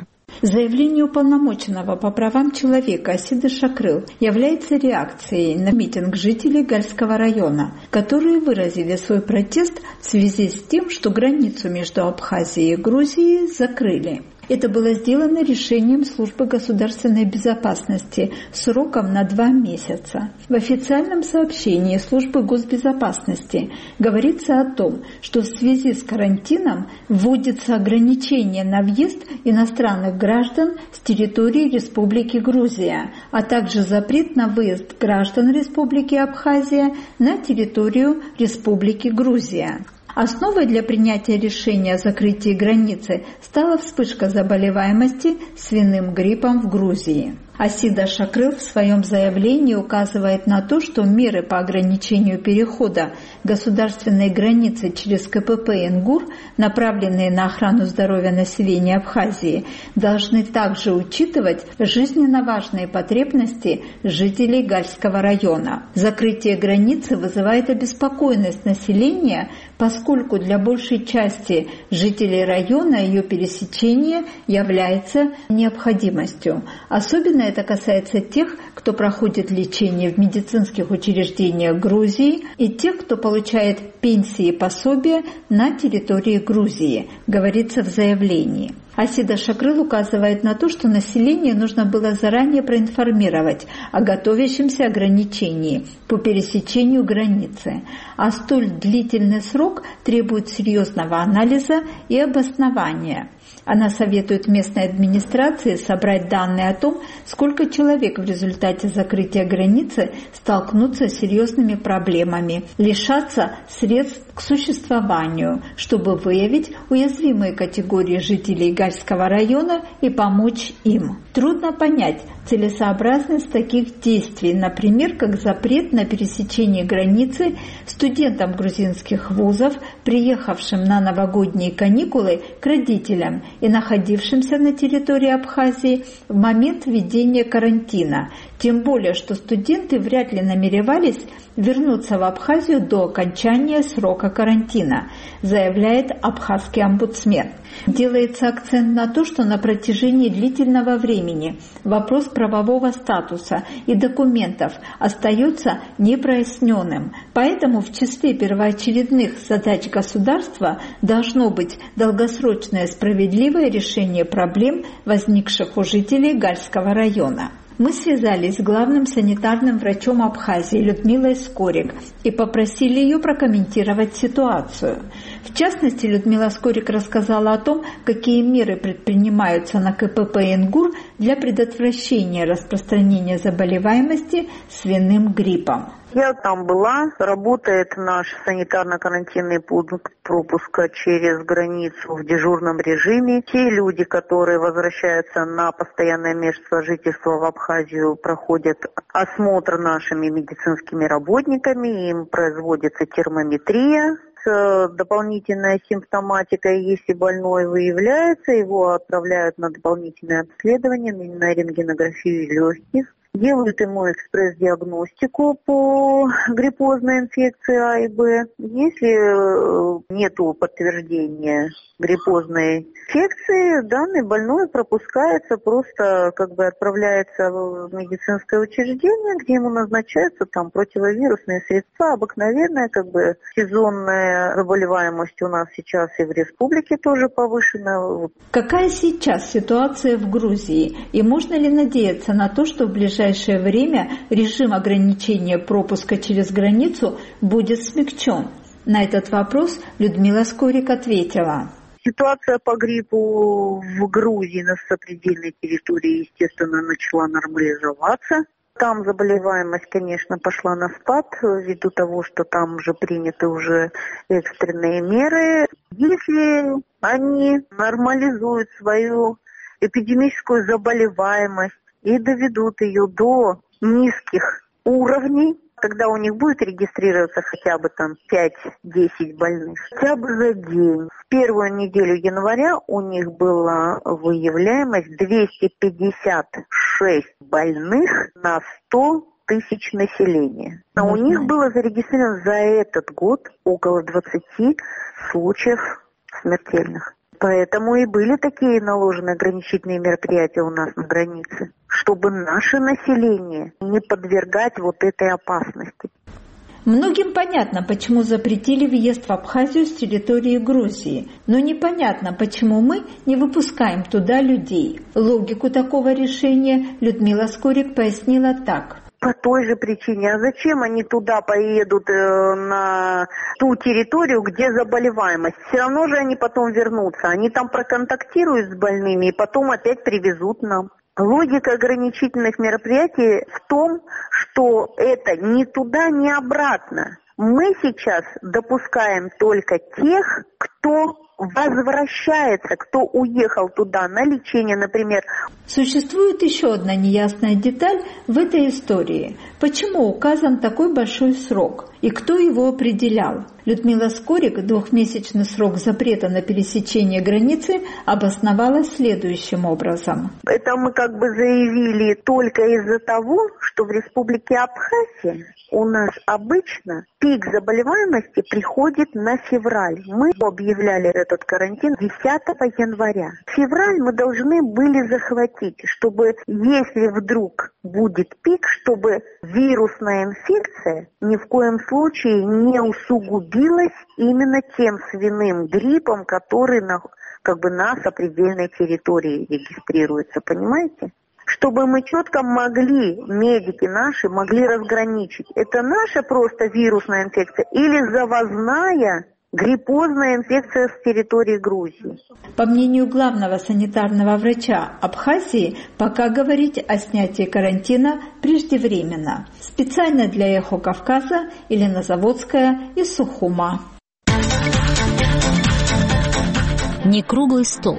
Заявление уполномоченного по правам человека Асиды Шакрыл является реакцией на митинг жителей Гальского района, которые выразили свой протест в связи с тем, что границу между Абхазией и Грузией закрыли. Это было сделано решением Службы государственной безопасности сроком на два месяца. В официальном сообщении Службы госбезопасности говорится о том, что в связи с карантином вводится ограничение на въезд иностранных граждан с территории Республики Грузия, а также запрет на выезд граждан Республики Абхазия на территорию Республики Грузия. Основой для принятия решения о закрытии границы стала вспышка заболеваемости свиным гриппом в Грузии. Асида Шакрыл в своем заявлении указывает на то, что меры по ограничению перехода государственной границы через КПП «Ингур», направленные на охрану здоровья населения Абхазии, должны также учитывать жизненно важные потребности жителей Гальского района. Закрытие границы вызывает обеспокоенность населения, поскольку для большей части жителей района ее пересечение является необходимостью. Особенно это касается тех, кто проходит лечение в медицинских учреждениях Грузии, и тех, кто получает пенсии и пособия на территории Грузии, говорится в заявлении. Асида Шакрыл указывает на то, что население нужно было заранее проинформировать о готовящемся ограничении по пересечению границы, а столь длительный срок требует серьезного анализа и обоснования. Она советует местной администрации собрать данные о том, сколько человек в результате закрытия границы столкнутся с серьезными проблемами, лишатся средств к существованию, чтобы выявить уязвимые категории жителей Гальского района и помочь им. Трудно понять целесообразность таких действий, например, как запрет на пересечение границы студентам грузинских вузов, приехавшим на новогодние каникулы к родителям и находившимся на территории Абхазии в момент введения карантина, тем более, что студенты вряд ли намеревались вернуться в Абхазию до окончания срока карантина, заявляет абхазский омбудсмен. Делается акцент на то, что на протяжении длительного времени вопрос правового статуса и документов остается непроясненным. Поэтому в числе первоочередных задач государства должно быть долгосрочное справедливое решение проблем, возникших у жителей Гальского района. Мы связались с главным санитарным врачом Абхазии Людмилой Скорик и попросили ее прокомментировать ситуацию. В частности, Людмила Скорик рассказала о том, какие меры предпринимаются на КПП «Ингур» для предотвращения распространения заболеваемости свиным гриппом. Я там была, работает наш санитарно-карантинный пункт пропуска через границу в дежурном режиме. Те люди, которые возвращаются на постоянное место жительства в Абхазию, проходят осмотр нашими медицинскими работниками, им производится термометрия с дополнительной симптоматикой. Если больной выявляется, его отправляют на дополнительное обследование, на рентгенографию легких. Делают ему экспресс-диагностику по гриппозной инфекции А и Б. Если нету подтверждения гриппозной инфекции, данный больной пропускается, просто как бы отправляется в медицинское учреждение, где ему назначаются там противовирусные средства. Обыкновенная как бы сезонная заболеваемость у нас сейчас и в республике тоже повышена. Какая сейчас ситуация в Грузии? И можно ли надеяться на то, что в ближайшее В ближайшее время режим ограничения пропуска через границу будет смягчен? На этот вопрос Людмила Скорик ответила. Ситуация по гриппу в Грузии на сопредельной территории, естественно, начала нормализоваться. Там заболеваемость, конечно, пошла на спад ввиду того, что там уже приняты уже экстренные меры. Если они нормализуют свою эпидемическую заболеваемость и доведут ее до низких уровней, когда у них будет регистрироваться хотя бы там пять-десять больных, хотя бы за день. В первую неделю января у них была выявляемость двести пятьдесят шесть больных на сто тысяч населения. А у них было зарегистрировано за этот год около двадцати случаев смертельных. Поэтому и были такие наложены ограничительные мероприятия у нас на границе, чтобы наше население не подвергать вот этой опасности. Многим понятно, почему запретили въезд в Абхазию с территории Грузии, но непонятно, почему мы не выпускаем туда людей. Логику такого решения Людмила Скорик пояснила так. По той же причине. А зачем они туда поедут, э, на ту территорию, где заболеваемость? Все равно же они потом вернутся. Они там проконтактируют с больными и потом опять привезут нам. Логика ограничительных мероприятий в том, что это ни туда, ни обратно. Мы сейчас допускаем только тех, кто возвращается, кто уехал туда на лечение, например. Существует еще одна неясная деталь в этой истории. Почему указан такой большой срок? И кто его определял? Людмила Скорик двухмесячный срок запрета на пересечение границы обосновала следующим образом. Это мы как бы заявили только из-за того, что в Республике Абхазия у нас обычно пик заболеваемости приходит на февраль. Мы объявляли этот карантин десятого января. Февраль мы должны были захватить, чтобы, если вдруг будет пик, чтобы вирусная инфекция ни в коем случае не усугубилась именно тем свиным гриппом, который на, как бы на сопредельной территории регистрируется, понимаете? Чтобы мы четко могли, медики наши, могли разграничить, это наша просто вирусная инфекция или завозная гриппозная инфекция с территории Грузии. По мнению главного санитарного врача Абхазии, пока говорить о снятии карантина преждевременно. Специально для «Эхо Кавказа» Елена Заводская из Сухума. Не круглый стол.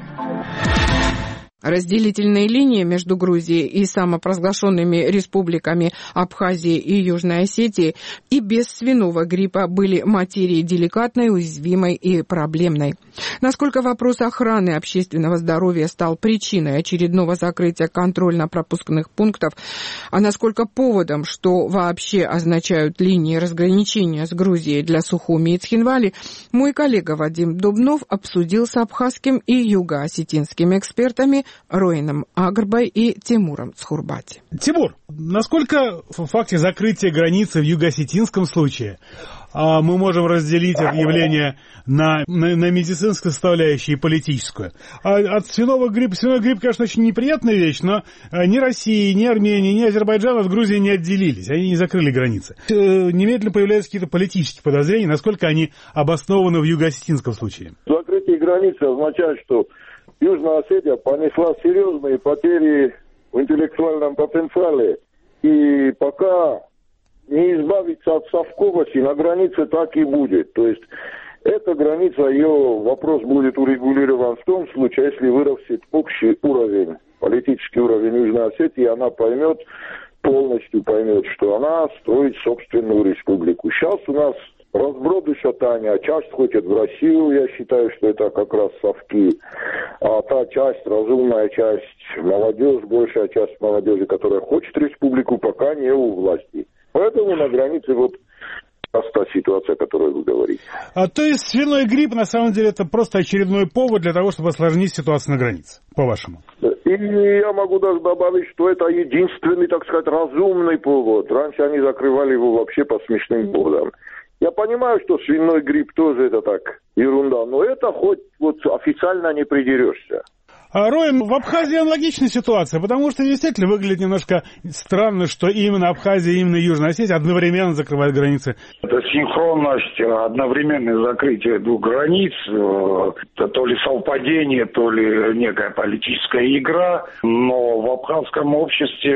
Разделительные линии между Грузией и самопровозглашенными республиками Абхазии и Южной Осетии и без свиного гриппа были материей деликатной, уязвимой и проблемной. Насколько вопрос охраны общественного здоровья стал причиной очередного закрытия контрольно-пропускных пунктов, а насколько поводом, что вообще означают линии разграничения с Грузией для Сухуми и Цхинвали, мой коллега Вадим Дубнов обсудил с абхазским и юго-осетинским экспертами Роином Агрбай и Тимуром Цхурбати. Тимур, насколько в факте закрытия границы в юго-осетинском случае а мы можем разделить это явление на, на, на медицинскую составляющую и политическую? А от свиного гриппа, свиной грипп, конечно, очень неприятная вещь, но ни Россия, ни Армения, ни Азербайджан от Грузии не отделились, они не закрыли границы. Немедленно появляются какие-то политические подозрения, насколько они обоснованы в юго-осетинском случае. Закрытие границы означает, что Южная Осетия понесла серьезные потери в интеллектуальном потенциале. И пока не избавиться от совковости, на границе так и будет. То есть эта граница, ее вопрос будет урегулирован в том случае, если вырастет общий уровень, политический уровень Южной Осетии, она поймет, полностью поймет, что она строит собственную республику. Сейчас у нас разброды шатания, часть хочет в Россию, я считаю, что это как раз совки, а та часть, разумная часть, молодежь, большая часть молодежи, которая хочет республику, пока не у власти. Поэтому на границе вот та ситуация, о которой вы говорите. А то есть свиной грипп, на самом деле, это просто очередной повод для того, чтобы осложнить ситуацию на границе, по-вашему? И я могу даже добавить, что это единственный, так сказать, разумный повод. Раньше они закрывали его вообще по смешным поводам. Я понимаю, что свиной грипп тоже это так ерунда, но это хоть вот официально не придерешься. А, Роем, в Абхазии аналогичная ситуация, потому что действительно выглядит немножко странно, что именно Абхазия, именно Южная Осетия одновременно закрывают границы. Это синхронность, одновременное закрытие двух границ, это то ли совпадение, то ли некая политическая игра, но в абхазском обществе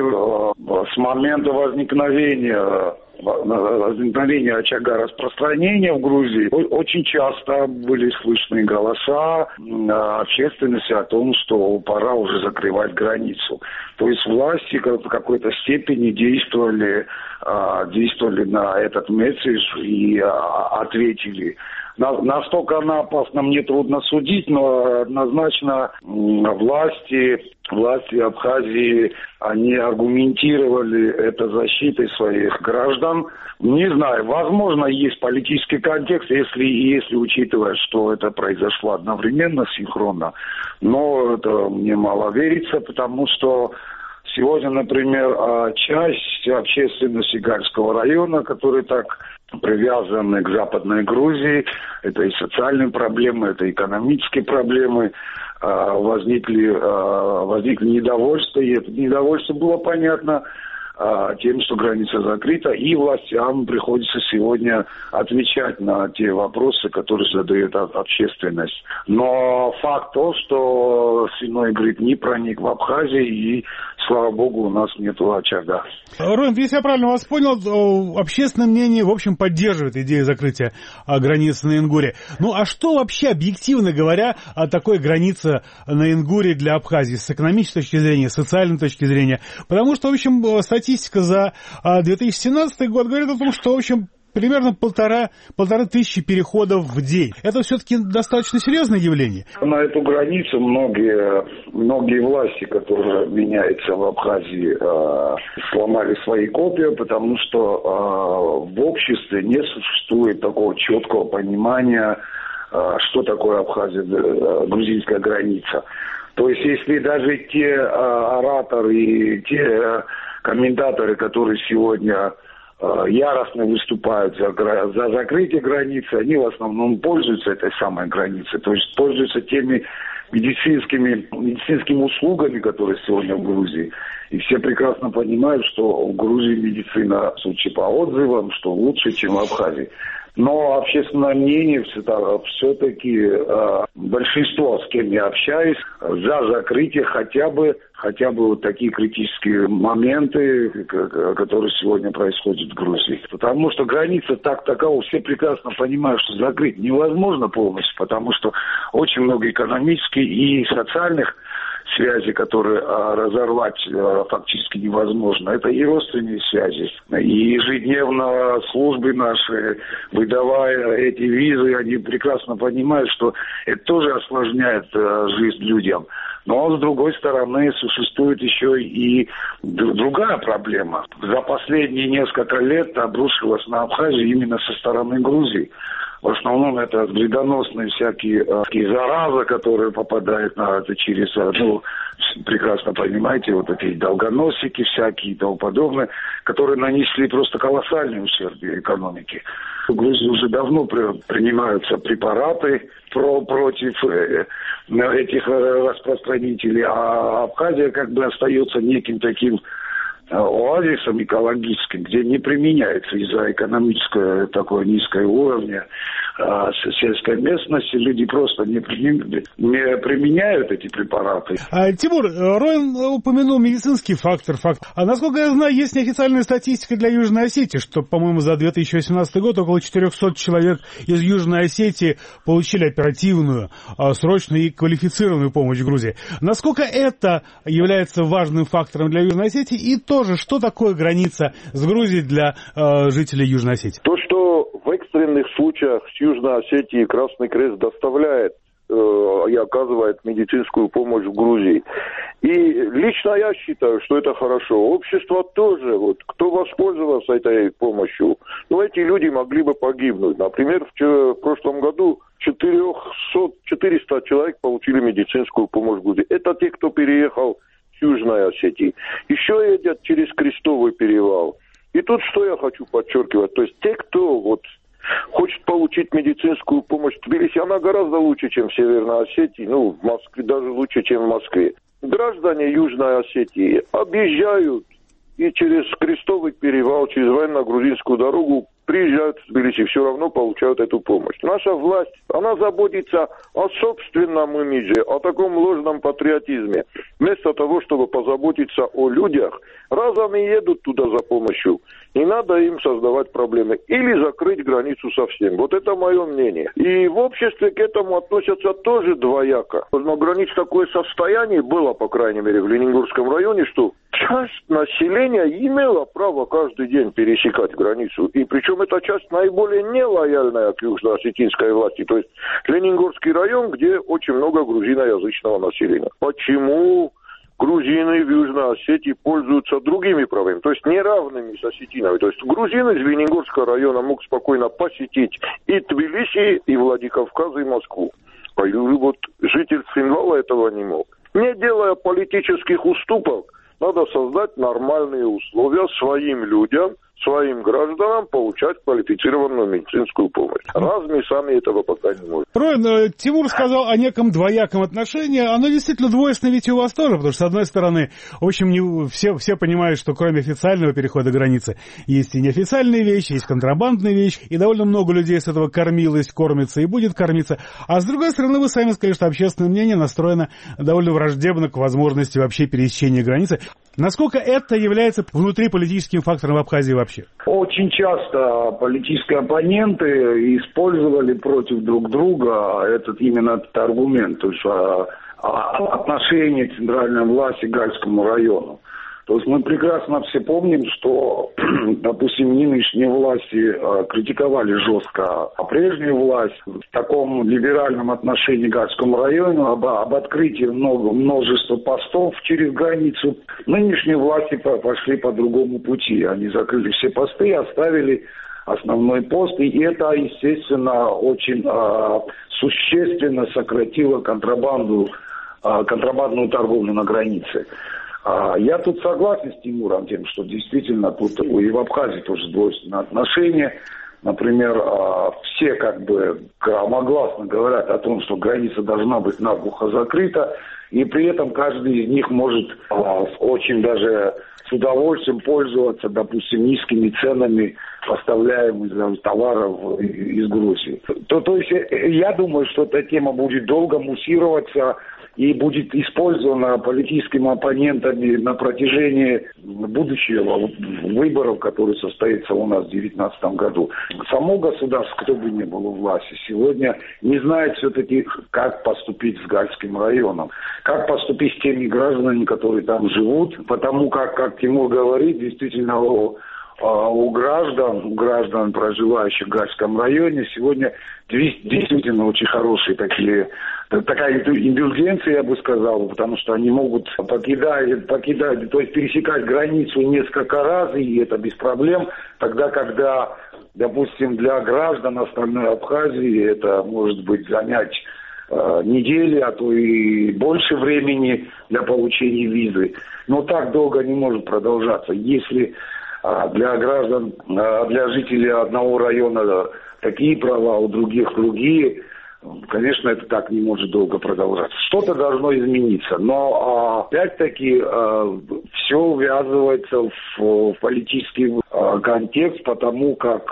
с момента возникновения возникновения очага распространения в Грузии очень часто были слышны голоса общественности о том, что пора уже закрывать границу. То есть власти в какой-то степени действовали, действовали на этот месседж и ответили На, настолько она опасна, мне трудно судить, но однозначно власти, власти Абхазии, они аргументировали это защитой своих граждан. Не знаю, возможно, есть политический контекст, если, если учитывать, что это произошло одновременно, синхронно. Но это мне мало верится, потому что сегодня, например, часть общественности Гальского района, которые так привязаны к Западной Грузии, это и социальные проблемы, это и экономические проблемы, возникли, возникли недовольство, и это недовольство было понятно тем, что граница закрыта, и властям приходится сегодня отвечать на те вопросы, которые задает общественность. Но факт то, что свиной грипп не проник в Абхазию, и, слава богу, у нас нет очага. Ронд, если я правильно вас понял, общественное мнение, в общем, поддерживает идею закрытия границ на Ингуре. Ну, а что вообще, объективно говоря, о такой границе на Ингуре для Абхазии с экономической точки зрения, с социальной точки зрения? Потому что, в общем, статистика Статистика за две тысячи семнадцатый год говорит о том, что, в общем, примерно полтора, полторы тысячи переходов в день. Это все-таки достаточно серьезное явление. На эту границу многие, многие власти, которые меняются в Абхазии, сломали свои копья, потому что в обществе не существует такого четкого понимания, что такое Абхазия, грузинская граница. То есть, если даже те ораторы и те комментаторы, которые сегодня э, яростно выступают за, за закрытие границы, они в основном пользуются этой самой границей, то есть пользуются теми медицинскими, медицинскими услугами, которые сегодня в Грузии. И все прекрасно понимают, что в Грузии медицина, судя по отзывам, что лучше, чем в Абхазии. Но общественное мнение все-таки э, большинство, с кем я общаюсь, за закрытие хотя бы, хотя бы вот такие критические моменты, которые сегодня происходят в Грузии. Потому что граница так такова, все прекрасно понимают, что закрыть невозможно полностью, потому что очень много экономических и социальных связи, которые а, разорвать а, фактически невозможно. Это и родственные связи, и ежедневно службы наши, выдавая эти визы, они прекрасно понимают, что это тоже осложняет а, жизнь людям. Но, с другой стороны, существует еще и другая проблема. За последние несколько лет обрушилась на Абхазию именно со стороны Грузии. В основном это вредоносные всякие, всякие заразы, которые попадают на это через, ну, прекрасно понимаете, вот эти долгоносики всякие и тому подобное, которые нанесли просто колоссальный ущерб экономике. В Грузии уже давно при, принимаются препараты про, против э, этих распространителей, а Абхазия как бы остается неким таким оазисом экологическим, где не применяется из-за экономического такого низкого уровня а, сельской местности, люди просто не, не применяют эти препараты. А, Тимур, Роин упомянул медицинский фактор. фактор. А насколько я знаю, есть неофициальная статистика для Южной Осетии, что, по-моему, за две тысячи восемнадцатый год около четыреста человек из Южной Осетии получили оперативную, срочную и квалифицированную помощь в Грузии. Насколько это является важным фактором для Южной Осетии и то, Тоже, что такое граница с Грузией для э, жителей Южной Осетии? То, что в экстренных случаях с Южной Осетии Красный Крест доставляет э, и оказывает медицинскую помощь в Грузии. И лично я считаю, что это хорошо. Общество тоже, вот, кто воспользовался этой помощью, ну, эти люди могли бы погибнуть. Например, в, в прошлом году четыреста человек получили медицинскую помощь в Грузии. Это те, кто переехал Южной Осетии. Еще едят через Крестовый перевал. И тут что я хочу подчеркивать. То есть те, кто вот хочет получить медицинскую помощь в Тбилиси, она гораздо лучше, чем в Северной Осетии, ну, в Москве даже лучше, чем в Москве. Граждане Южной Осетии объезжают и через Крестовый перевал, через военно-грузинскую дорогу приезжают в Тбилиси, все равно получают эту помощь. Наша власть, она заботится о собственном имидже, о таком ложном патриотизме. Вместо того, чтобы позаботиться о людях, раз они едут туда за помощью, не надо им создавать проблемы. Или закрыть границу совсем. Вот это мое мнение. И в обществе к этому относятся тоже двояко. На границе такое состояние было, по крайней мере, в Ленингурском районе, что часть населения имела право каждый день пересекать границу. И причем причем это часть наиболее нелояльная к южно-осетинской власти, то есть Ленингорский район, где очень много грузиноязычного населения. Почему грузины в Южной Осетии пользуются другими правами, то есть неравными с осетинами? То есть грузин из Ленингорского района мог спокойно посетить и Тбилиси, и Владикавказ, и Москву. А вот житель Цхинвала этого не мог. Не делая политических уступок, надо создать нормальные условия своим людям, своим гражданам получать квалифицированную медицинскую помощь. Раз мы сами этого пока не можем. Правильно, Тимур сказал о неком двояком отношении. Оно действительно двойственное ведь и у вас тоже, потому что, с одной стороны, в общем, не, все, все понимают, что кроме официального перехода границы есть и неофициальные вещи, есть контрабандные вещи, и довольно много людей с этого кормилось, кормится и будет кормиться. А с другой стороны, вы сами сказали, что общественное мнение настроено довольно враждебно к возможности вообще пересечения границы. Насколько это является внутриполитическим фактором в Абхазии вообще? Очень часто политические оппоненты использовали против друг друга этот, именно этот аргумент, то есть а, а, отношение центральной власти к Гальскому району. То есть мы прекрасно все помним, что, допустим, нынешние власти э, критиковали жестко прежнюю власть в таком либеральном отношении к Гальскому району, об, об открытии много, множества постов через границу. Нынешние власти по, пошли по другому пути. Они закрыли все посты, оставили основной пост, и это, естественно, очень э, существенно сократило контрабанду, э, контрабандную торговлю на границе. Я тут согласен с Тимуром тем, что действительно тут и в Абхазии тоже двойственное отношение. Например, все как бы громогласно говорят о том, что граница должна быть наглухо закрыта, и при этом каждый из них может очень даже с удовольствием пользоваться, допустим, низкими ценами поставляемых товаров из Грузии. То, то есть я думаю, что эта тема будет долго муссироваться и будет использована политическими оппонентами на протяжении будущего выборов, которые состоятся у нас в две тысячи девятнадцатом году. Само государство, кто бы ни был у власти, сегодня не знает все-таки, как поступить с Гальским районом, как поступить с теми гражданами, которые там живут, потому как, как Тимур говорит, действительно у, у граждан, у граждан, проживающих в Гальском районе, сегодня действительно очень хорошие такие, такая индульгенция, я бы сказал, потому что они могут покидать, покидать, то есть пересекать границу несколько раз, и это без проблем, тогда, когда, допустим, для граждан остальной Абхазии это может быть занять э, недели, а то и больше времени для получения визы. Но так долго не может продолжаться. Если э, для граждан, э, для жителей одного района такие права, у других другие, конечно, это так не может долго продолжаться. Что-то должно измениться. Но опять-таки все увязывается в, в политический контекст, потому как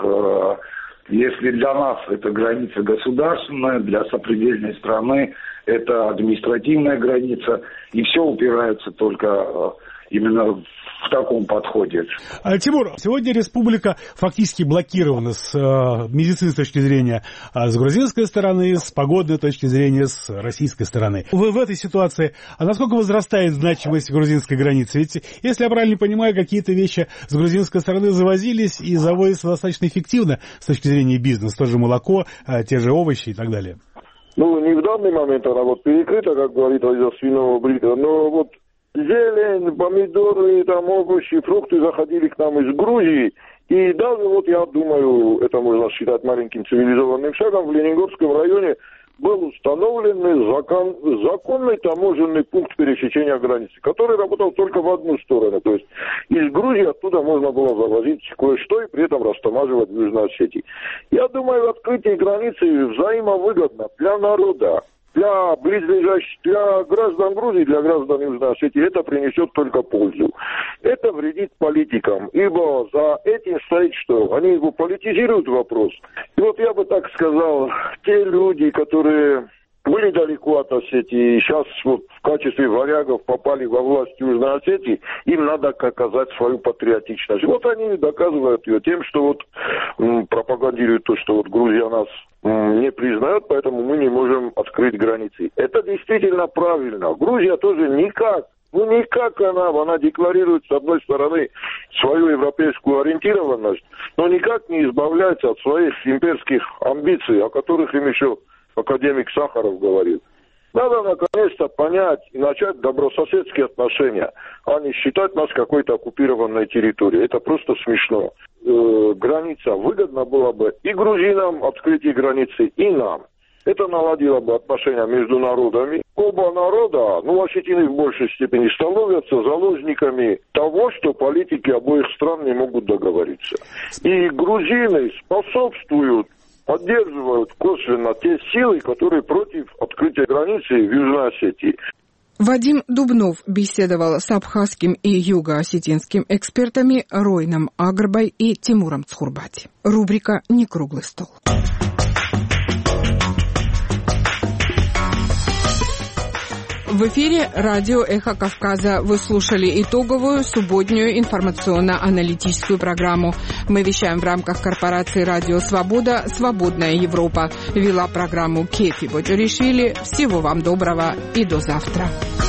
если для нас это граница государственная, для сопредельной страны это административная граница, и все упирается только именно в таком подходе. Тимур, сегодня республика фактически блокирована с э, медицинской точки зрения, а с грузинской стороны, с погодной точки зрения, с российской стороны. Вы в этой ситуации, а насколько возрастает значимость грузинской границы? Ведь, если я правильно понимаю, какие-то вещи с грузинской стороны завозились и завозятся достаточно эффективно с точки зрения бизнеса, тоже молоко, э, те же овощи и так далее. Ну, не в данный момент она вот перекрыта, как говорит из-за свиного брита, но вот зелень, помидоры, там овощи, фрукты заходили к нам из Грузии. И даже вот я думаю, это можно считать маленьким цивилизованным шагом, в Ленингорском районе был установлен закон, законный таможенный пункт пересечения границы, который работал только в одну сторону. То есть из Грузии оттуда можно было завозить кое-что и при этом растамаживать в Южной Осетии. Я думаю, открытие границы взаимовыгодно для народа, для близлежащих, для граждан Грузии, для граждан Южной Осетии это принесет только пользу. Это вредит политикам, ибо за этим стоит что? Они его политизируют вопрос. И вот я бы так сказал, те люди, которые были далеко от Осетии и сейчас вот в качестве варягов попали во власть Южной Осетии, им надо оказать свою патриотичность. Вот они доказывают ее тем, что вот м, пропагандируют то, что вот Грузия нас м, не признает, поэтому мы не можем открыть границы. Это действительно правильно. Грузия тоже никак Ну, никак она, она декларирует, с одной стороны, свою европейскую ориентированность, но никак не избавляется от своих имперских амбиций, о которых им еще академик Сахаров говорил. Надо наконец-то понять и начать добрососедские отношения, а не считать нас какой-то оккупированной территорией. Это просто смешно. Э, граница выгодна была бы и грузинам, открытие границы, и нам. Это наладило бы отношения между народами. Оба народа, ну, осетины в большей степени, становятся заложниками того, что политики обоих стран не могут договориться. И грузины способствуют, поддерживают косвенно те силы, которые против открытия границы в Южной Осетии. Вадим Дубнов беседовал с абхазским и юго-осетинским экспертами Ройном Агрбай и Тимуром Цхурбати. Рубрика «Некруглый стол». В эфире радио «Эхо Кавказа». Вы слушали итоговую субботнюю информационно-аналитическую программу. Мы вещаем в рамках корпорации «Радио Свобода. Свободная Европа». Вела программу Кефи Боджоришвили. Всего вам доброго и до завтра.